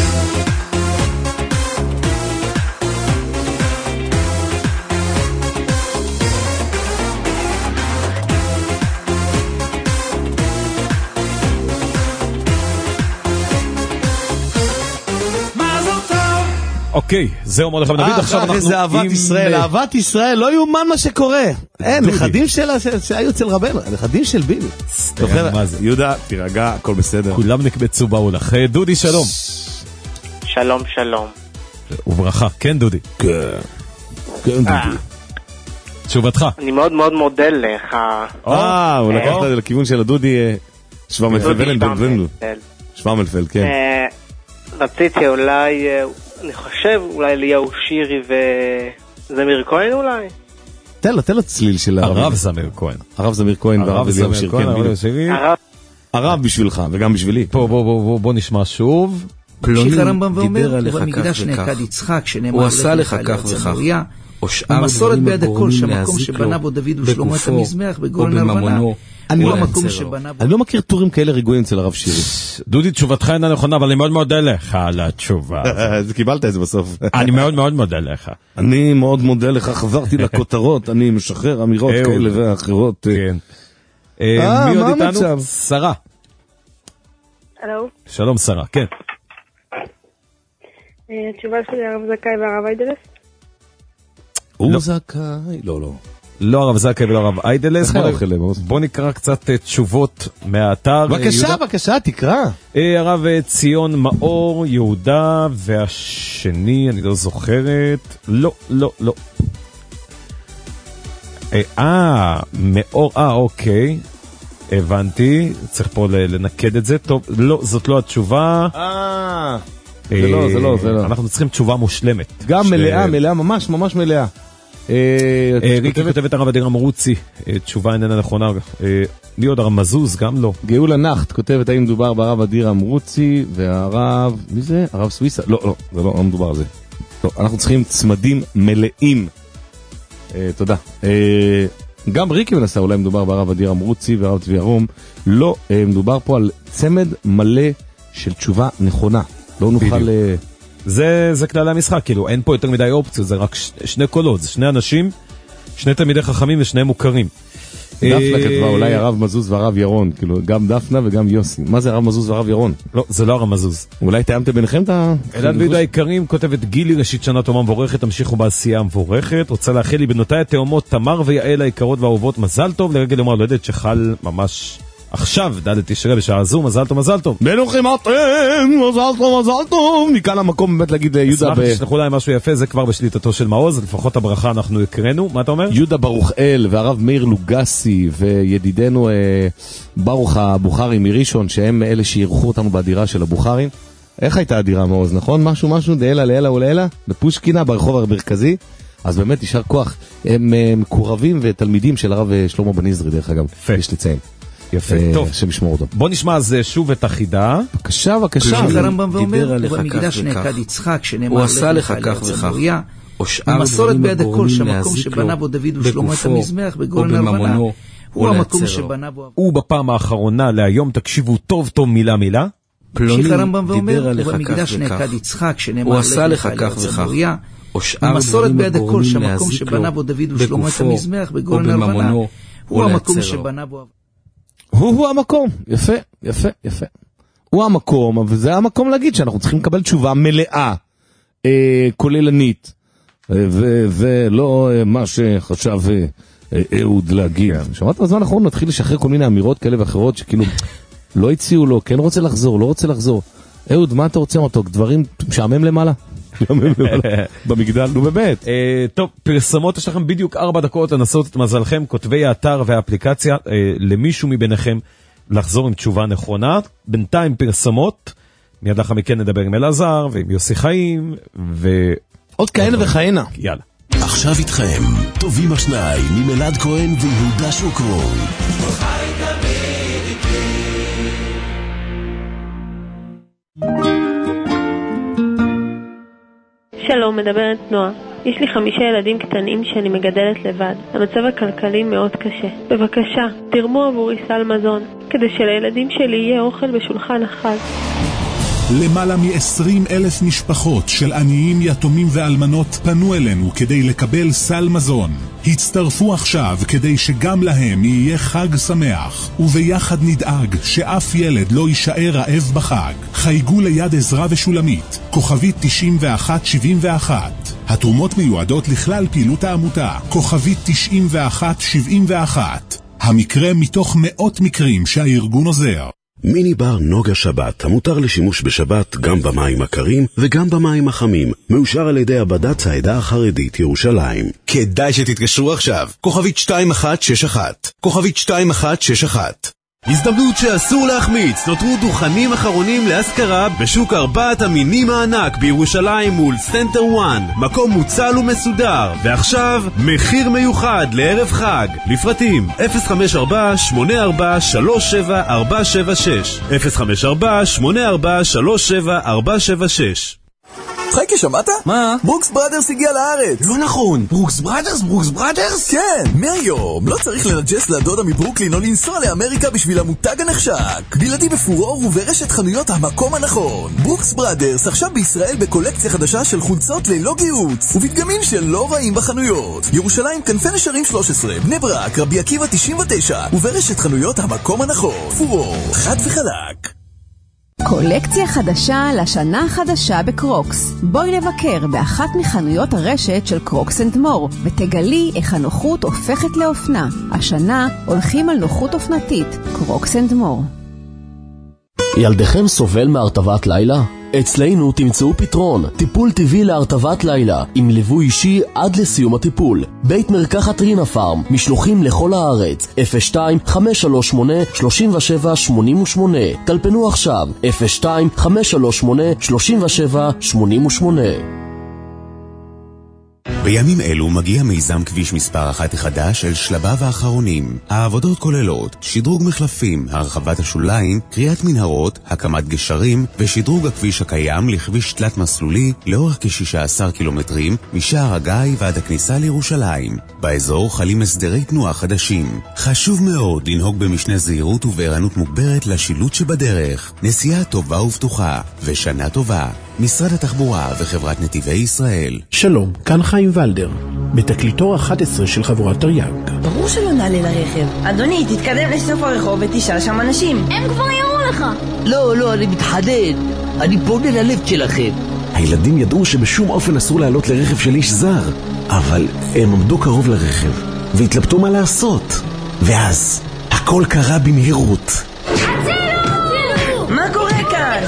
אוקיי, זהו מרדכי בן דוד, עכשיו אנחנו... איזה אהבת ישראל, אהבת ישראל, לא יאומן מה שקורה. אין, נכדים שהיו אצל רבנו, נכדים של ביבי. יהודה, תירגע, הכל בסדר. כולם נקבצו באולך. דודי, שלום. שלום, שלום. וברכה, כן דודי. כן, כן דודי. תשובתך. אני מאוד מאוד מודה לך. אה, הוא לקח את זה לכיוון של הדודי שוואמלפלד. שוואמלפלד, כן. רציתי אולי... אני חושב אולי אליהו שירי וזמיר כהן אולי? תן לו, תן לו צליל של הרב זמיר כהן. הרב זמיר כהן והרב אליהו שירי. הרב בשבילך וגם בשבילי. פה, בוא, בוא, בוא נשמע שוב. ממשיך הרמב"ם ואומר, ובמקדש נעקד יצחק, שנאמר הוא עשה לך כך וכך. ומסורת ביד הכל, שהמקום שבנה בו דוד ושלמה את המזמח בגורן הרבנה. אני לא מקום שבנה בו. אני לא מכיר טורים כאלה רגועים אצל הרב שירי. דודי, תשובתך אינה נכונה, אבל אני מאוד מודה לך על התשובה. אז קיבלת את זה בסוף. אני מאוד מאוד מודה לך. אני מאוד מודה לך, חזרתי לכותרות, אני משחרר אמירות כאלה ואחרות. כן. מי עוד איתנו? שרה. הלו. שלום שרה, כן. התשובה שלי הרב זכאי והרב איידלס. הוא זכאי, לא, לא. לא הרב זכאי ולא הרב איידלס. בוא נקרא קצת תשובות מהאתר. בבקשה, בבקשה, תקרא. הרב ציון מאור, יהודה, והשני, אני לא זוכרת. לא, לא, לא. אה, מאור, אה, אוקיי. הבנתי, צריך פה לנקד את זה. טוב, לא, זאת לא התשובה. אה, זה לא, זה לא, זה לא. אנחנו צריכים תשובה מושלמת. גם מלאה, מלאה, ממש, ממש מלאה. ריקי כותבת הרב אדיר אמרוצי, תשובה איננה נכונה. מי עוד? הרב מזוז, גם לא. גאולה נחת כותבת האם מדובר ברב אדיר אמרוצי והרב, מי זה? הרב סוויסה? לא, לא, זה לא מדובר על זה. אנחנו צריכים צמדים מלאים. תודה. גם ריקי מנסה, אולי מדובר ברב אדיר אמרוצי והרב צבי ארום. לא, מדובר פה על צמד מלא של תשובה נכונה. לא נוכל... זה, זה כללי המשחק, כאילו, אין פה יותר מדי אופציות, זה רק ש, שני קולות, זה שני אנשים, שני תלמידי חכמים ושני מוכרים. דפנה כתבה, אולי הרב מזוז והרב ירון, כאילו, גם דפנה וגם יוסי. מה זה הרב מזוז והרב ירון? לא, זה לא הרב מזוז. אולי תאמתם ביניכם את ה... אלעד ויהודה היקרים, כותבת גילי, ראשית שנה תאומה מבורכת, תמשיכו בעשייה המבורכת, רוצה לאחל לי בנותיי התאומות, תמר ויעל היקרות והאהובות, מזל טוב, לרגל יום ההולדת שחל ממש... עכשיו, ד' תשרה בשעה זו, מזל טוב, מזל טוב. בנוחים אתם, מזל טוב, מזל טוב. מכאן המקום באמת להגיד יהודה ב... אשמח שתשלחו להם משהו יפה, זה כבר בשליטתו של מעוז, לפחות הברכה אנחנו הקראנו. מה אתה אומר? יהודה ברוך אל והרב מאיר לוגסי וידידנו אה, ברוך הבוכרי מראשון, שהם אלה שירחו אותנו בדירה של הבוכרים. איך הייתה הדירה מעוז, נכון? משהו, משהו, דאלה, לאלה ולאלה, בפושקינה, ברחוב המרכזי. אז באמת יישר כוח. הם מקורבים ותלמידים של הרב שלמה בניזרי, דרך אגב. יש לציין. יפה, טוב, שמשמור אותו. בוא נשמע אז שוב את החידה. בבקשה, בבקשה. הרמב"ם ואומר, ובמקדש נעקד יצחק, שנאמר לך כך וכך. ומסורת ביד הכל, שהמקום שבנה בו דוד ושלמה את המזבח בגורן הלבנה, הוא המקום שבנה בו... ובפעם האחרונה להיום תקשיבו טוב טוב מילה מילה. המשיך הרמב"ם ואומר, ובמקדש נעקד יצחק, שנאמר לך כך וכך. ומסורת ביד הכל, שהמקום שבנה בו דוד ושלמה את המזבח בגורן הלבנה, הוא המקום שבנה בו... הוא הוא המקום, יפה, יפה, יפה. הוא המקום, אבל זה המקום להגיד שאנחנו צריכים לקבל תשובה מלאה, אה, כוללנית, ולא אה, מה שחשב אה, אהוד להגיד. שמעת בזמן האחרון נתחיל לשחרר כל מיני אמירות כאלה ואחרות, שכאילו לא הציעו לו, כן רוצה לחזור, לא רוצה לחזור. אהוד, מה אתה רוצה אותו? דברים משעמם למעלה? במגדל, נו באמת. טוב, פרסמות, יש לכם בדיוק ארבע דקות לנסות את מזלכם, כותבי האתר והאפליקציה, למישהו מביניכם לחזור עם תשובה נכונה. בינתיים פרסמות, מיד לאחר מכן נדבר עם אלעזר ועם יוסי חיים ועוד כאלה וכהנה. יאללה. עכשיו איתכם, טובים השניים עם אלעד כהן ויהודה שוקרון. שלום, מדברת נועה. יש לי חמישה ילדים קטנים שאני מגדלת לבד. המצב הכלכלי מאוד קשה. בבקשה, תרמו עבורי סל מזון, כדי שלילדים שלי יהיה אוכל בשולחן החג. למעלה מ-עשרים אלף משפחות של עניים, יתומים ואלמנות פנו אלינו כדי לקבל סל מזון. הצטרפו עכשיו כדי שגם להם יהיה חג שמח, וביחד נדאג שאף ילד לא יישאר רעב בחג. חייגו ליד עזרה ושולמית, כוכבית תשעים ואחת שבעים ואחת. התרומות מיועדות לכלל פעילות העמותה, כוכבית תשעים ואחת שבעים ואחת. המקרה מתוך מאות מקרים שהארגון עוזר. מיני בר נוגה שבת, המותר לשימוש בשבת גם במים הקרים וגם במים החמים, מאושר על ידי הבד"ץ העדה החרדית ירושלים. כדאי שתתקשרו עכשיו, כוכבית שתיים אחת שש אחת, כוכבית שתיים אחת שש אחת. הזדמנות שאסור להחמיץ, נותרו דוכנים אחרונים להשכרה בשוק ארבעת המינים הענק בירושלים מול סנטר וואן, מקום מוצל ומסודר, ועכשיו מחיר מיוחד לערב חג. לפרטים אפס חמש ארבע שמונה ארבע שלוש שבע ארבע שבע שש, אפס חמש ארבע שמונה ארבע שלוש שבע ארבע שבע שש. חייקי, שמעת? מה? ברוקס בראדרס הגיע לארץ. לא נכון, ברוקס בראדרס? ברוקס בראדרס? כן, מהיום לא צריך לנג'ס לדודה מברוקלין או לנסוע לאמריקה בשביל המותג הנחשק. בלעדי בפורור וברשת חנויות המקום הנכון. ברוקס בראדרס עכשיו בישראל בקולקציה חדשה של חולצות ללא גיוץ ובדגמים שלא רעים בחנויות. ירושלים, כנפי נשרים שלוש עשרה, בני ברק, רבי עקיבא תשעים ותשע וברשת חנויות המקום הנכון. פורור, חד וחלק. קולקציה חדשה לשנה החדשה בקרוקס. בואי לבקר באחת מחנויות הרשת של קרוקס אנד מור ותגלי איך הנוחות הופכת לאופנה. השנה הולכים על נוחות אופנתית. קרוקס אנד מור. ילדכם סובל מהרטבת לילה? אצלנו תמצאו פתרון, טיפול טבעי להרטבת לילה, עם ליווי אישי עד לסיום הטיפול. בית מרקחת רינה פארם, משלוחים לכל הארץ, אפס שתיים חמש שלוש שמונה שלוש שבע שמונה שמונה. טלפנו עכשיו, אפס שתיים חמש שלוש שמונה שלוש שבע שמונה שמונה. בימים אלו מגיע מיזם כביש מספר אחת החדש אל שלביו האחרונים. העבודות כוללות שדרוג מחלפים, הרחבת השוליים, קריאת מנהרות, הקמת גשרים ושדרוג הכביש הקיים לכביש תלת מסלולי לאורך כ-שישה עשר קילומטרים משער הגיא ועד הכניסה לירושלים. באזור חלים הסדרי תנועה חדשים. חשוב מאוד לנהוג במשנה זהירות ובערנות מוגברת לשילוט שבדרך. נסיעה טובה ובטוחה ושנה טובה. משרד התחבורה וחברת נתיבי ישראל. שלום, כאן חיים ולדר, בתקליטור אחת עשרה של חבורת תרי"ג. ברור שלא נעלה לרכב. אדוני, תתקדם לסוף הרחוב ותשאל שם אנשים. הם כבר יראו לך. לא, לא, אני מתחדד. אני פונה ללב שלכם. הילדים ידעו שבשום אופן אסור לעלות לרכב של איש זר, אבל הם עמדו קרוב לרכב והתלבטו מה לעשות. ואז הכל קרה במהירות. מה קורה כאן?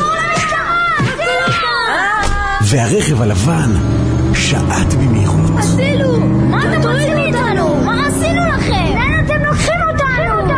והרכב הלבן שעט במהירות. עשינו! מה אתם עושים איתנו? מה עשינו לכם? לאן אתם לוקחים אותנו?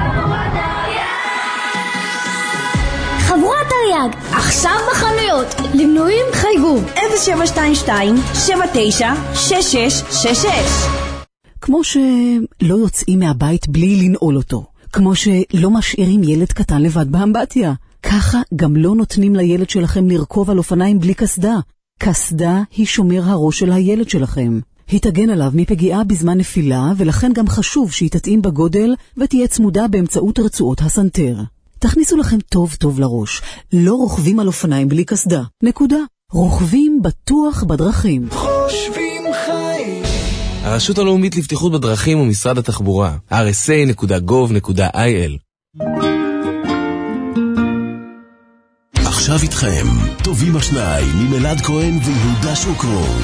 חבורת תרי"ג, עכשיו בחנויות. למנויים חייגו אפס שבע שתיים שתיים שבע תשע שש שש שש שש. כמו שלא יוצאים מהבית בלי לנעול אותו, כמו שלא משאירים ילד קטן לבד באמבטיה, ככה גם לא נותנים לילד שלכם לרכוב על אופניים בלי קסדה. קסדה היא שומר הראש של הילד שלכם. היא תגן עליו מפגיעה בזמן נפילה, ולכן גם חשוב שהיא תתאים בגודל ותהיה צמודה באמצעות רצועות הסנטר. תכניסו לכם טוב טוב לראש, לא רוכבים על אופניים בלי קסדה. נקודה. רוכבים בטוח בדרכים. חושבים חיים. הרשות הלאומית לבטיחות בדרכים ומשרד התחבורה. אר אס איי נקודה גוב נקודה איי אל. עכשיו איתכם, טובים השניים עם אלעד כהן ויהודה שוקרון.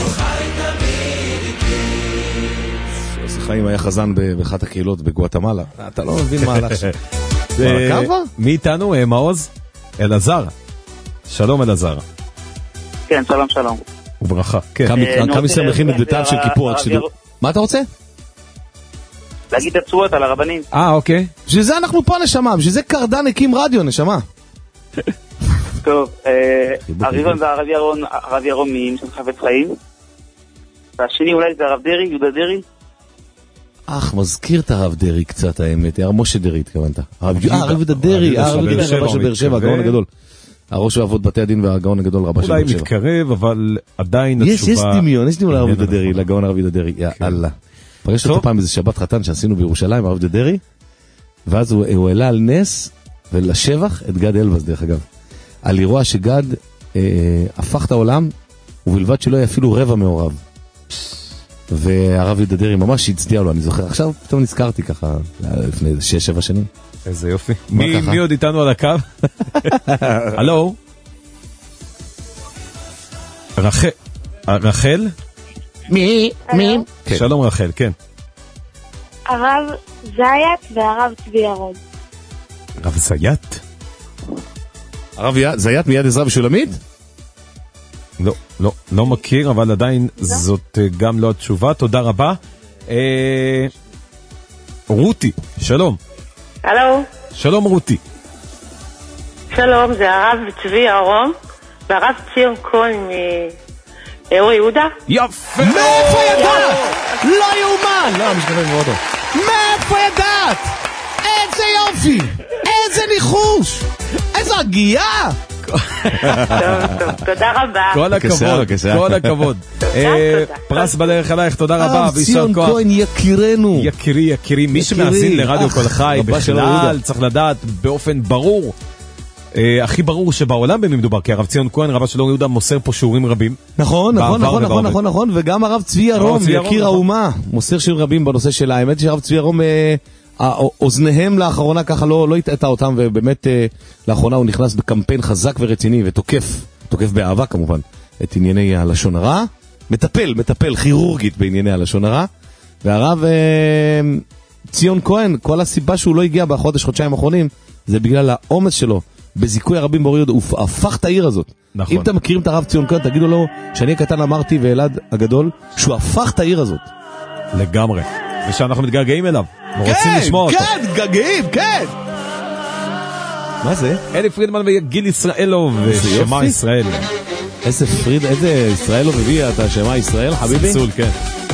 חיים היה חזן באחת הקהילות בגואטמלה. אתה לא מבין מה הלך שם. מי איתנו? מעוז? אלעזר. שלום אלעזר. כן, שלום שלום. וברכה. כמה ישראל מכין את ביתם של כיפור. מה אתה רוצה? להגיד את התשואות על הרבנים. אה, אוקיי. בשביל זה אנחנו פה נשמה, בשביל זה קרדן הקים רדיו נשמה. טוב, הראשון זה הרב ירון משם חפץ חיים, והשני אולי זה הרב דרי, יהודה דרי. אך, מזכיר את הרב דרי קצת האמת, הרב משה דרי התכוונת. הרב יהודה דרי, הרב יהודה דרי, הרב של באר שבע, הגאון הגדול. הראש ועבוד בתי הדין והגאון הגדול רבה של באר שבע. אולי מתקרב, אבל עדיין התשובה... יש, יש דמיון, יש דמיון לרב יהודה דרי, לגאון הרב יהודה דרי, יאללה. פגשת אותו פעם איזה שבת חתן שעשינו בירושלים, הרב יהודה דרי, ואז הוא העלה על נס ולשבח את גד אלבז דרך אגב. על אירוע שגד אה, הפך את העולם, ובלבד שלא יהיה אפילו רבע מעורב. והרב יהודה דרי ממש הצדיע לו, אני זוכר. עכשיו פתאום נזכרתי ככה, לפני שש, שבע שנים. איזה יופי. מי, מי עוד איתנו על הקו? הלו? רחל? רחל? מי? מי? כן. שלום רחל, כן. הרב זיית והרב צבי ירון. הרב זיית? הרב זיית מיד עזרא ושולמית? לא, לא, לא מכיר, אבל עדיין זאת גם לא התשובה. תודה רבה. רותי, שלום. הלו. שלום רותי. שלום, זה הרב צבי ירון והרב ציון כהן מאור יהודה. יפה! מאיפה ידעת? לא יאומן! לא, משתמש מאוד טוב. מאיפה ידעת? איזה יופי! איזה ניחוש! איזה הגיעה! תודה רבה. כל הכבוד, כל הכבוד. פרס בדרך אלייך, תודה רבה. הרב ציון כהן יקירנו. יקירי, יקירי. מי שמאזין לרדיו כל חי בכלל צריך לדעת באופן ברור, הכי ברור שבעולם במי מדובר, כי הרב ציון כהן, רבה של אור יהודה, מוסר פה שיעורים רבים. נכון, נכון, נכון, נכון, נכון, נכון, וגם הרב צבי ירום, יקיר האומה, מוסר שיעורים רבים בנושא של האמת, שהרב צבי ירום אוזניהם לאחרונה ככה לא, לא התעתה אותם, ובאמת לאחרונה הוא נכנס בקמפיין חזק ורציני, ותוקף, תוקף באהבה כמובן, את ענייני הלשון הרע, מטפל, מטפל כירורגית בענייני הלשון הרע, והרב ציון כהן, כל הסיבה שהוא לא הגיע בחודש, חודשיים האחרונים, זה בגלל האומץ שלו, בזיכוי הרבים באור יהודה, הוא הפך את העיר הזאת. נכון. אם אתם מכירים את הרב ציון כהן, תגידו לו, שאני הקטן אמרתי ואלעד הגדול, שהוא הפך את העיר הזאת. לגמרי. ושאנחנו מתגעגעים אליו. רוצים לשמוע אותו. כן, מתגעגעים, כן. מה זה? אלי פרידמן וגיל ישראלוב ושמע ישראל. איזה פריד, איזה ישראלוב הביא אתה שמע ישראל, חביבי? סלסול, כן.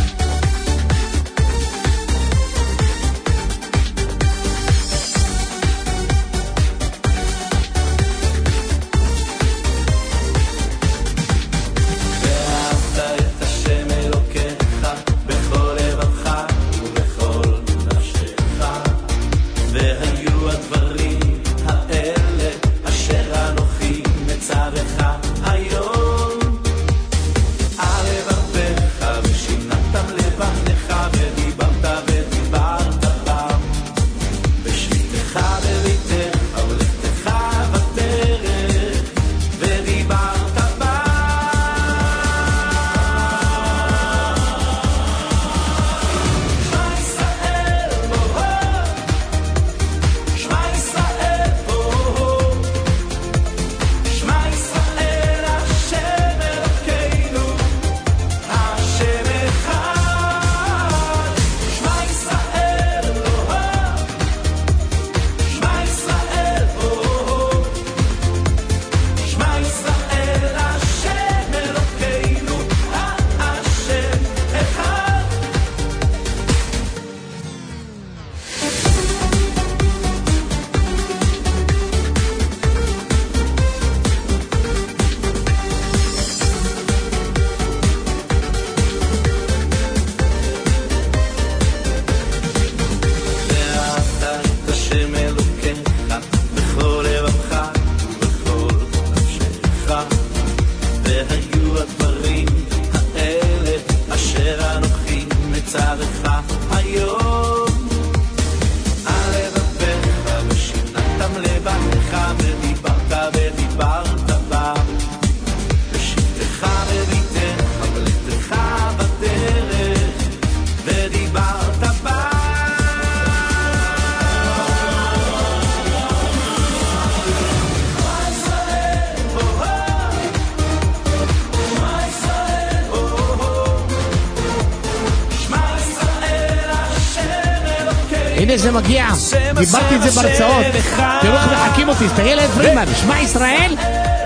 הנה זה מגיע, דיברתי את זה בהרצאות, תראו איך מחכים אותי, תסתכל את פרידמן, שמע ישראל?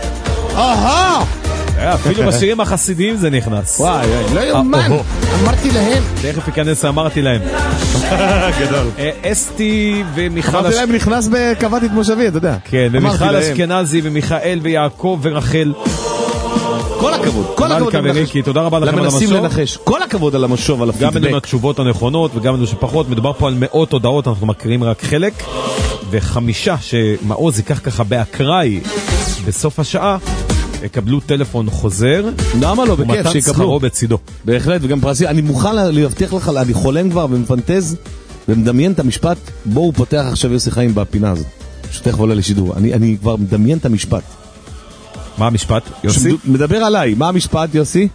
אוהו! אפילו בשירים החסידיים זה נכנס. וואי, לא יומן, אמרתי להם. תכף ייכנס, אמרתי להם. גדול. אסתי ומיכל... אמרתי להם נכנס בקבעתי את מושבי, אתה יודע. כן, ומיכל אשכנזי ומיכאל ויעקב ורחל. כל הכבוד, כל הכבוד לנחש. תודה רבה לכם על המשוב. לנחש. כל הכבוד על המשוב, על הפידבק. גם עם התשובות הנכונות וגם עם שפחות. מדובר פה על מאות הודעות, אנחנו מקריאים רק חלק. וחמישה שמעוז ייקח ככה באקראי בסוף השעה, יקבלו טלפון חוזר. למה לא? בכיף שיקבלו. ומתן שכרו בצידו. בהחלט, וגם פרסי. אני מוכן להבטיח לך, אני חולם כבר ומפנטז ומדמיין את המשפט, בו הוא פותח עכשיו יוסי חיים בפינה הזאת. שתכף עולה לשידור. אני, אני כבר מדמיין את המשפט. מה המשפט, יוסי? מדבר עליי, מה המשפט, יוסי?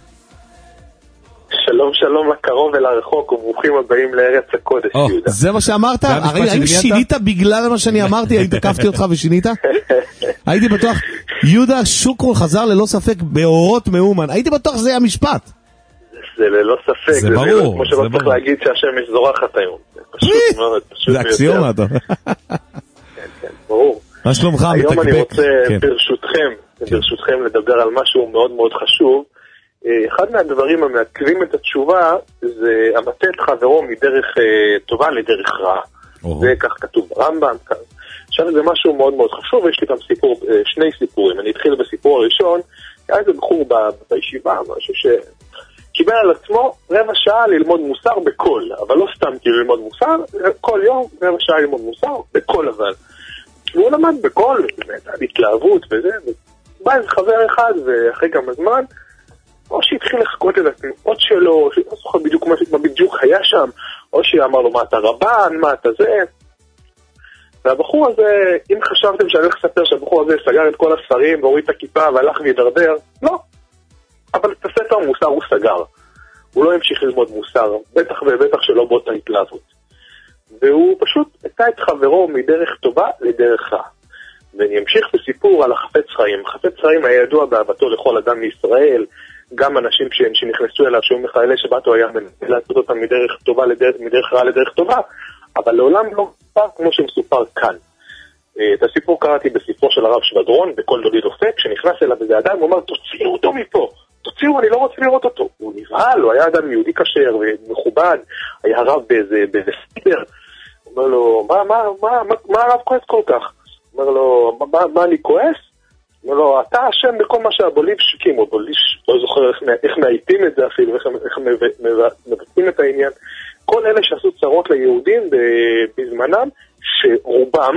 שלום שלום לקרוב ולרחוק וברוכים הבאים לארץ הקודש, יהודה. זה מה שאמרת? האם שינית בגלל מה שאני אמרתי? היית תקפתי אותך ושינית? הייתי בטוח, יהודה שוקרון חזר ללא ספק באורות מאומן, הייתי בטוח שזה המשפט. זה ללא ספק, זה ברור. כמו שלא צריך להגיד שהשמש זורחת היום. פשוט מאוד, פשוט זה אקסיומה, אתה. כן, כן, ברור. מה שלומך מתקבק? היום אני רוצה ברשותכם, ברשותכם לדבר על משהו מאוד מאוד חשוב. אחד מהדברים המעכבים את התשובה זה המטה את חברו מדרך טובה לדרך רעה. זה כך כתוב ברמב"ם. עכשיו זה משהו מאוד מאוד חשוב, יש לי גם סיפור, שני סיפורים. אני אתחיל בסיפור הראשון, היה איזה בחור בישיבה, משהו שקיבל על עצמו רבע שעה ללמוד מוסר בכל, אבל לא סתם כאילו ללמוד מוסר, כל יום רבע שעה ללמוד מוסר בכל אבל. והוא למד בכל, באמת, על התלהבות וזה, בא איזה חבר אחד ואחרי כמה זמן, או שהתחיל לחכות את התנועות שלו, או שלא זוכר בדיוק מה בדיוק היה שם, או שאמר לו מה אתה רבן, מה אתה זה. והבחור הזה, אם חשבתם שאני הולך לספר שהבחור הזה סגר את כל הספרים והוריד את הכיפה והלך וידרדר, לא. אבל את הספר מוסר הוא סגר. הוא לא המשיך ללמוד מוסר, בטח ובטח שלא באותה התלהבות. והוא פשוט הייתה את חברו מדרך טובה לדרך רע. ואני אמשיך בסיפור על החפץ חיים. החפץ חיים היה ידוע באהבתו לכל אדם מישראל, גם אנשים שנכנסו אליו שהיו מחיילי שבת, הוא היה מנסה לעשות אותם מדרך טובה לדרך, מדרך רע לדרך טובה, אבל לעולם לא מסופר כמו שמסופר כאן. את הסיפור קראתי בספרו של הרב שבדרון, בכל דודי דופק, כשנכנס אליו איזה אדם, הוא אמר, תוציאו אותו מפה, תוציאו, אני לא רוצה לראות אותו. הוא נבהל, הוא היה אדם יהודי כשר ומכובד, היה רב באיזה, באיזה סדר. הוא אומר לו, מה, מה, מה, מה, מה הרב כועס כל כך? הוא אומר לו, מה, מה, מה אני כועס? הוא אומר לו, אתה אשם בכל מה שהבוליב שקים, או בוליש, לא זוכר איך, איך מעיטים את זה אפילו, איך, איך מבטאים את העניין. כל אלה שעשו צרות ליהודים בזמנם, שרובם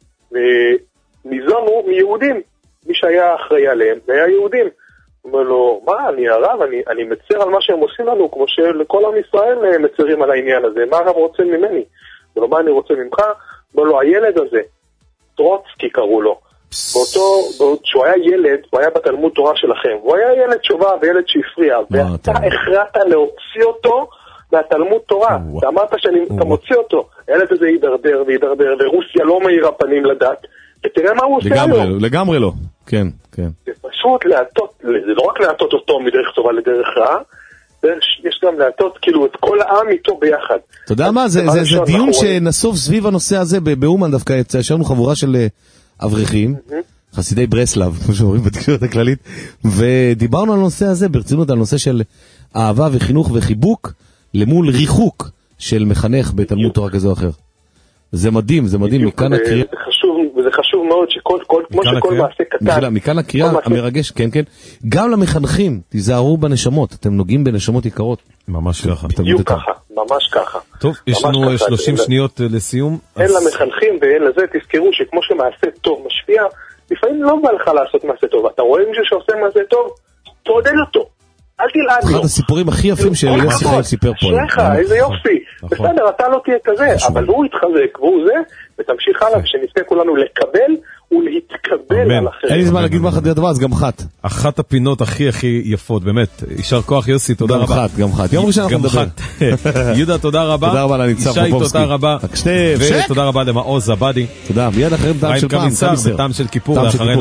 ניזונו מיהודים. מי שהיה אחראי עליהם, זה היה יהודים. הוא אומר לו, מה, אני הרב, אני, אני מצר על מה שהם עושים לנו, כמו שלכל עם ישראל מצרים על העניין הזה. מה הרב רוצה ממני? ולא, מה אני רוצה ממך? הוא אומר לו, הילד הזה, טרוצקי קראו לו. באותו, כשהוא היה ילד, הוא היה בתלמוד תורה שלכם. הוא היה ילד שובה וילד שהפריע. ואתה הכרעת להוציא אותו מהתלמוד תורה. אתה אמרת שאתה מוציא אותו. הילד הזה יידרדר ויידרדר, ורוסיה לא מאירה פנים לדת. ותראה מה הוא עושה היום. לגמרי לא. כן, כן. זה פשוט להטות, זה לא רק להטות אותו מדרך טובה לדרך רעה, יש גם להטות כאילו את כל העם איתו ביחד. אתה יודע מה, זה דיון שנסוף סביב הנושא הזה באומן דווקא, ישבנו חבורה של אברכים, חסידי ברסלב, כמו שאומרים בתקשורת הכללית, ודיברנו על הנושא הזה, ברצינות על נושא של אהבה וחינוך וחיבוק, למול ריחוק של מחנך בתלמוד תורה כזה או אחר. זה מדהים, זה מדהים, מכאן הקריאה. זה חשוב, וזה חשוב מאוד שכל, כמו שכל מעשה קטן. מכאן הקריאה המרגש, כן, כן. גם למחנכים, תיזהרו בנשמות, אתם נוגעים בנשמות יקרות. ממש ככה. בדיוק ככה, ממש ככה. טוב, יש לנו שלושים שניות לסיום. אין למחנכים ואין לזה, תזכרו שכמו שמעשה טוב משפיע, לפעמים לא בא לך לעשות מעשה טוב. אתה רואה מישהו שעושה מעשה טוב, תעודד אותו. אל תלעד לו. אחד הסיפורים הכי יפים שאליאס חיים סיפר פה. שלך, איזה יופי. בסדר, אתה לא תהיה כזה, אבל הוא יתחזק, והוא זה, ותמשיך הלאה, כשנזכה כולנו לקבל ולהתקבל על אחרים. אין לי זמן להגיד מה חד הדבר, אז גם חת. אחת הפינות הכי הכי יפות, באמת. יישר כוח יוסי, תודה רבה. גם חת, גם חת. יום ראשון אנחנו נדבר. יהודה, תודה רבה. תודה רבה לניצב פופובסקי. ישי, תודה רבה. ותודה רבה למעוז עבדי. תודה, מיד אחרים טעם של פעם. טעם של כיפור לאחרינו.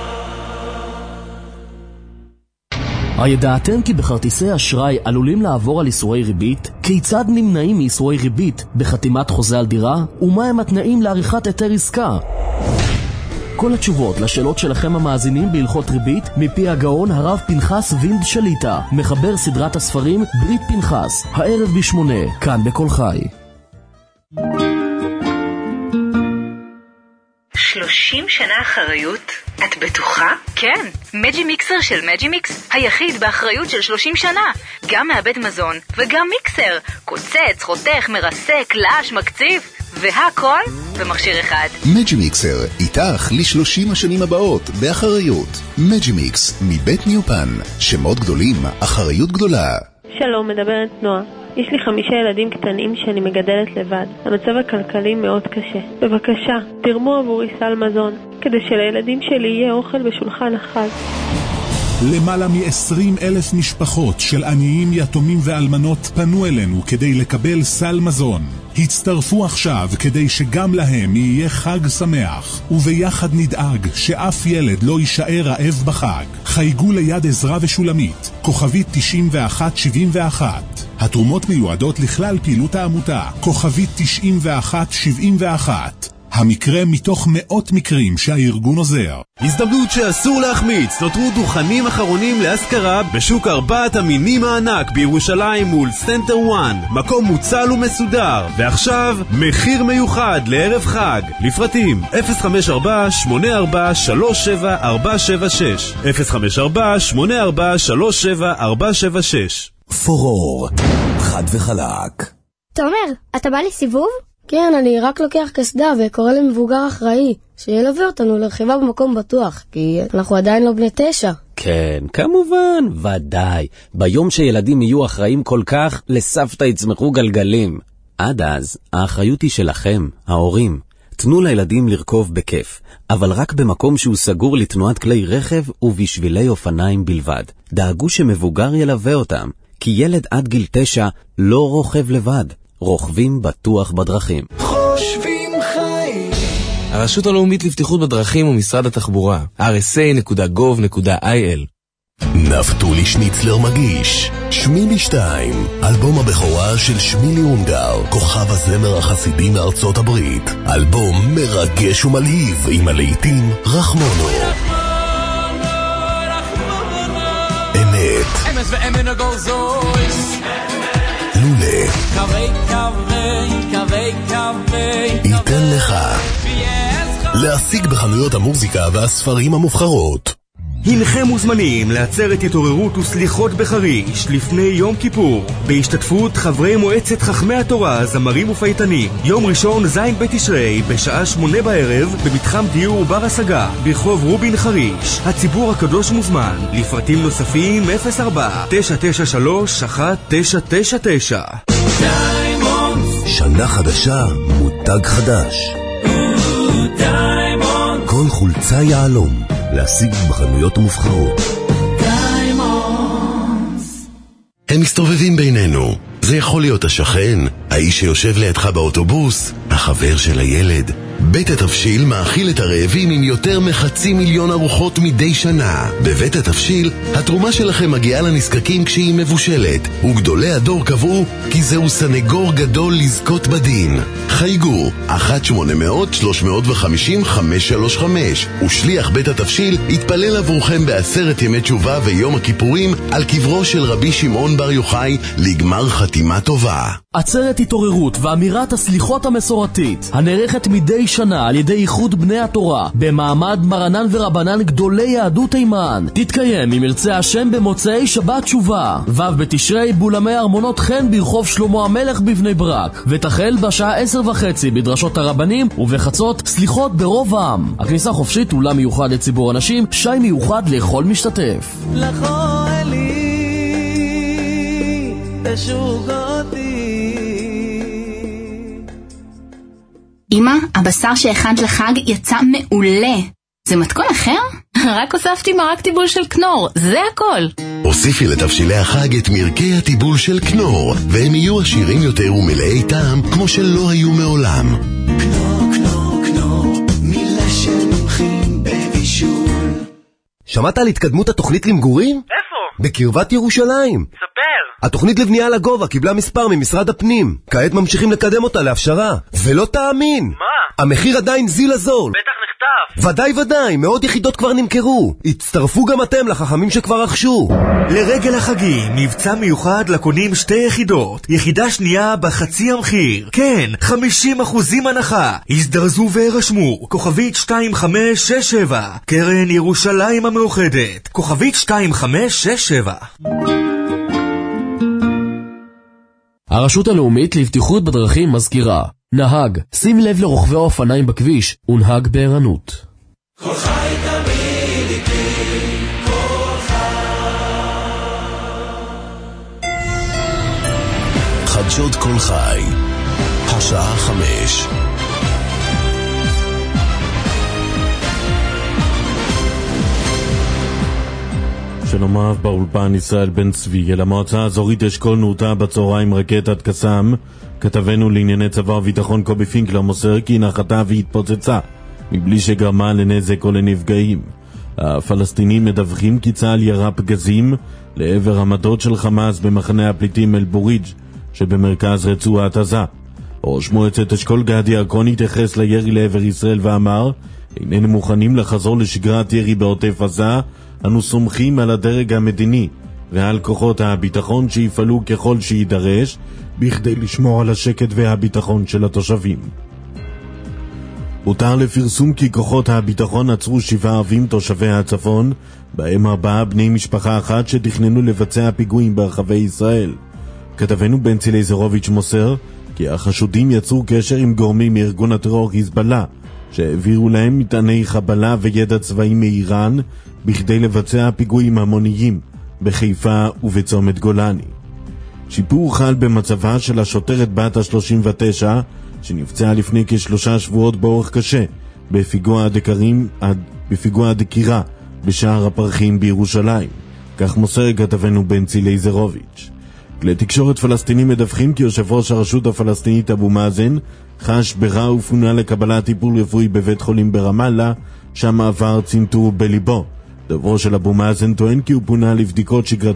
הידעתם כי בכרטיסי אשראי עלולים לעבור על איסורי ריבית? כיצד נמנעים מאיסורי ריבית בחתימת חוזה על דירה? ומהם התנאים לעריכת היתר עסקה? כל התשובות לשאלות שלכם המאזינים בהלכות ריבית מפי הגאון הרב פנחס וינד שליטה, מחבר סדרת הספרים ברית פנחס, הערב בשמונה, כאן בכל חי. שלושים שנה אחריות? את בטוחה? כן, מג'י מיקסר של מג'י מיקס, היחיד באחריות של שלושים שנה. גם מעבד מזון וגם מיקסר. קוצץ, חותך, מרסק, לאש, מקציף, והכל במכשיר אחד. מג'י מיקסר, איתך ל-שלושים השנים הבאות, באחריות. מג'י מיקס, מבית ניופן. שמות גדולים, אחריות גדולה. שלום, מדברת נועה. יש לי חמישה ילדים קטנים שאני מגדלת לבד. המצב הכלכלי מאוד קשה. בבקשה, תרמו עבורי סל מזון, כדי שלילדים שלי יהיה אוכל בשולחן החג. למעלה מ-עשרים אלף משפחות של עניים, יתומים ואלמנות פנו אלינו כדי לקבל סל מזון. הצטרפו עכשיו כדי שגם להם יהיה חג שמח, וביחד נדאג שאף ילד לא יישאר רעב בחג. חייגו ליד עזרה ושולמית, כוכבית תשעים ואחת שבעים ואחת. התרומות מיועדות לכלל פעילות העמותה, כוכבית תשעים ואחת שבעים ואחת. המקרה מתוך מאות מקרים שהארגון עוזר. הזדמנות שאסור להחמיץ. נותרו דוכנים אחרונים להשכרה בשוק ארבעת המינים הענק בירושלים מול סנטר וואן. מקום מוצל ומסודר. ועכשיו מחיר מיוחד לערב חג. לפרטים אפס חמש ארבע שמונה ארבע שלוש שבע ארבע שבע שש אפס חמש ארבע שמונה ארבע שלוש שבע ארבע שבע שש. פורור, חד וחלק. תומר, אתה בא לסיבוב? כן, אני רק לוקח כסדה וקורא למבוגר אחראי שילווה אותנו לרכיבה במקום בטוח, כי אנחנו עדיין לא בני תשע. כן, כמובן, ודאי. ביום שילדים יהיו אחראים כל כך, לסבתא יצמחו גלגלים. עד אז, האחריות היא שלכם, ההורים. תנו לילדים לרכוב בכיף, אבל רק במקום שהוא סגור לתנועת כלי רכב ובשבילי אופניים בלבד. דאגו שמבוגר ילווה אותם, כי ילד עד גיל תשע לא רוכב לבד. רוכבים בטוח בדרכים. חושבים חיים. הרשות הלאומית לבטיחות בדרכים ומשרד התחבורה, אר אס איי נקודה גוב נקודה איי אל. נפתולי שניצלר מגיש שמילי שתיים, אלבום הבכורה של שמילי אונגר, כוכב הזמר החסידי מארצות הברית. אלבום מרגש ומלהיב עם הלהיטים רחמונו, אמת, אמס ואמן הגוזויס, לולה, קווי קווי קווי קווי ייתן לך, להשיג בחנויות המוזיקה והספרים המובחרות. הנכם מוזמנים לעצרת התעוררות וסליחות בחריש לפני יום כיפור, בהשתתפות חברי מועצת חכמי התורה, זמרים ופייטנים. יום ראשון זין בית תשרי בשעה שמונה בערב במתחם דיור בר השגה ברחוב רובין חריש. הציבור הקדוש מוזמן. לפרטים נוספים אפס ארבע תשע תשע שלוש אחת תשע תשע תשע. שנה חדשה, מותג חדש, כל חולצה יעלום, להשיג בחנויות המובחרות. הם מסתובבים בינינו. זה יכול להיות השכן, האיש שיושב לידך באוטובוס, החבר של הילד. בית התבשיל מאכיל את הרעבים עם יותר מחצי מיליון ארוחות מדי שנה. בבית התבשיל, התרומה שלכם מגיעה לנזקקים כשהיא מבושלת, וגדולי הדור קבעו כי זהו סנגור גדול לזכות בדין. חייגו אחת שמונה מאות שלוש מאות וחמישים חמש שלוש חמש, ושליח בית התבשיל יתפלל עבורכם בעשרת ימי תשובה ויום הכיפורים על קברו של רבי שמעון בר יוחאי לגמר חתימה טובה. עצרת התעוררות ואמירת הסליחות המסורתית הנערכת מדי שנה על ידי איחוד בני התורה במעמד מרנן ורבנן גדולי יהדות תימן תתקיים אם ירצה השם במוצאי שבת תשובה ו' בתשרי באולמי ארמונות חן ברחוב שלמה המלך בבני ברק, ותחל בשעה עשר וחצי בדרשות הרבנים, ובחצות סליחות ברוב העם. הכניסה חופשית, אולם מיוחד לציבור אנשים, שי מיוחד לכל משתתף. לכו אלי תשוגותי. אמא, הבשר שהכנת לחג יצא מעולה. זה מתכון אחר? רק הוספתי מרק טיבול של כנור, זה הכל. הוסיפי לתבשילי החג את מרקי הטיבול של כנור, והם יהיו עשירים יותר ומלאי טעם כמו שלא היו מעולם. כנור, כנור, כנור, מילה של מומחים בבישול. שמעת על התקדמות התוכנית למגורים? איפה? בקרבת ירושלים. ספר. התוכנית לבנייה לגובה קיבלה מספר ממשרד הפנים. כעת ממשיכים לקדם אותה להפשרה. ולא תאמין. מה? המחיר עדיין זיל הזול. בטח נכתב. ודאי ודאי, מאות יחידות כבר נמכרו. הצטרפו גם אתם לחכמים שכבר רכשו. לרגל החגים, מבצע מיוחד לקונים שתי יחידות. יחידה שנייה בחצי המחיר. כן, חמישים אחוזים הנחה. הזדרזו והרשמו. כוכבית שתיים חמש שש שבע. קרן ירושלים המאוחדת. כוכבית שתיים חמש שש שבע. הרשות הלאומית לבטיחות בדרכים מזכירה: נהג, שים לב לרוכבי האופניים בכביש ונהג בערנות. כל חי תמיד איתי, כל חי. חדשות כל חי, השעה חמש. שלום רב, באולפן ישראל בן צבי. אל המועצה האזורית אשכול נורתה בצהריים רקטת קסאם. כתבנו לענייני צבא וביטחון קובי פינקלר מוסר כי נחתה והתפוצצה מבלי שגרמה לנזק או לנפגעים. הפלסטינים מדווחים כי צה"ל ירה פגזים לעבר עמדות של חמאס במחנה הפליטים אל בוריג' שבמרכז רצועת עזה. ראש מועצת אשכול גדי ירקון התייחס לירי לעבר ישראל ואמר: איננו מוכנים לחזור לשגרת ירי בעוטף עזה, אנו סומכים על הדרג המדיני ועל כוחות הביטחון שיפעלו ככל שידרש בכדי לשמור על השקט והביטחון של התושבים. הותר לפרסום כי כוחות הביטחון עצרו שבעה ערבים תושבי הצפון, בהם ארבעה בני משפחה אחת שתכננו לבצע פיגועים ברחבי ישראל. כתבנו בנצי לייזרוביץ' מוסר כי החשודים יצרו קשר עם גורמים מארגון הטרור חיזבאללה, שהעבירו להם מטעני חבלה וידע צבאי מאיראן בכדי לבצע פיגועים המוניים בחיפה ובצומת גולני. שיפור חל במצבה של השוטרת בת ה-שלושים ותשע שנפצעה לפני כשלושה שבועות באורח קשה בפיגוע הדקרים, בפיגוע הדקירה בשער הפרחים בירושלים. כך מוסר כתבנו בנצי לייזרוביץ'. כלי תקשורת פלסטינים מדווחים כי יושב ראש הרשות הפלסטינית אבו מאזן חש ברע ופונה לקבלת טיפול רפואי בבית חולים ברמאללה, שם עבר צנתור בליבו. דוברו של אבו מאזן טוען כי הוא פונה לבדיקות שגרתיות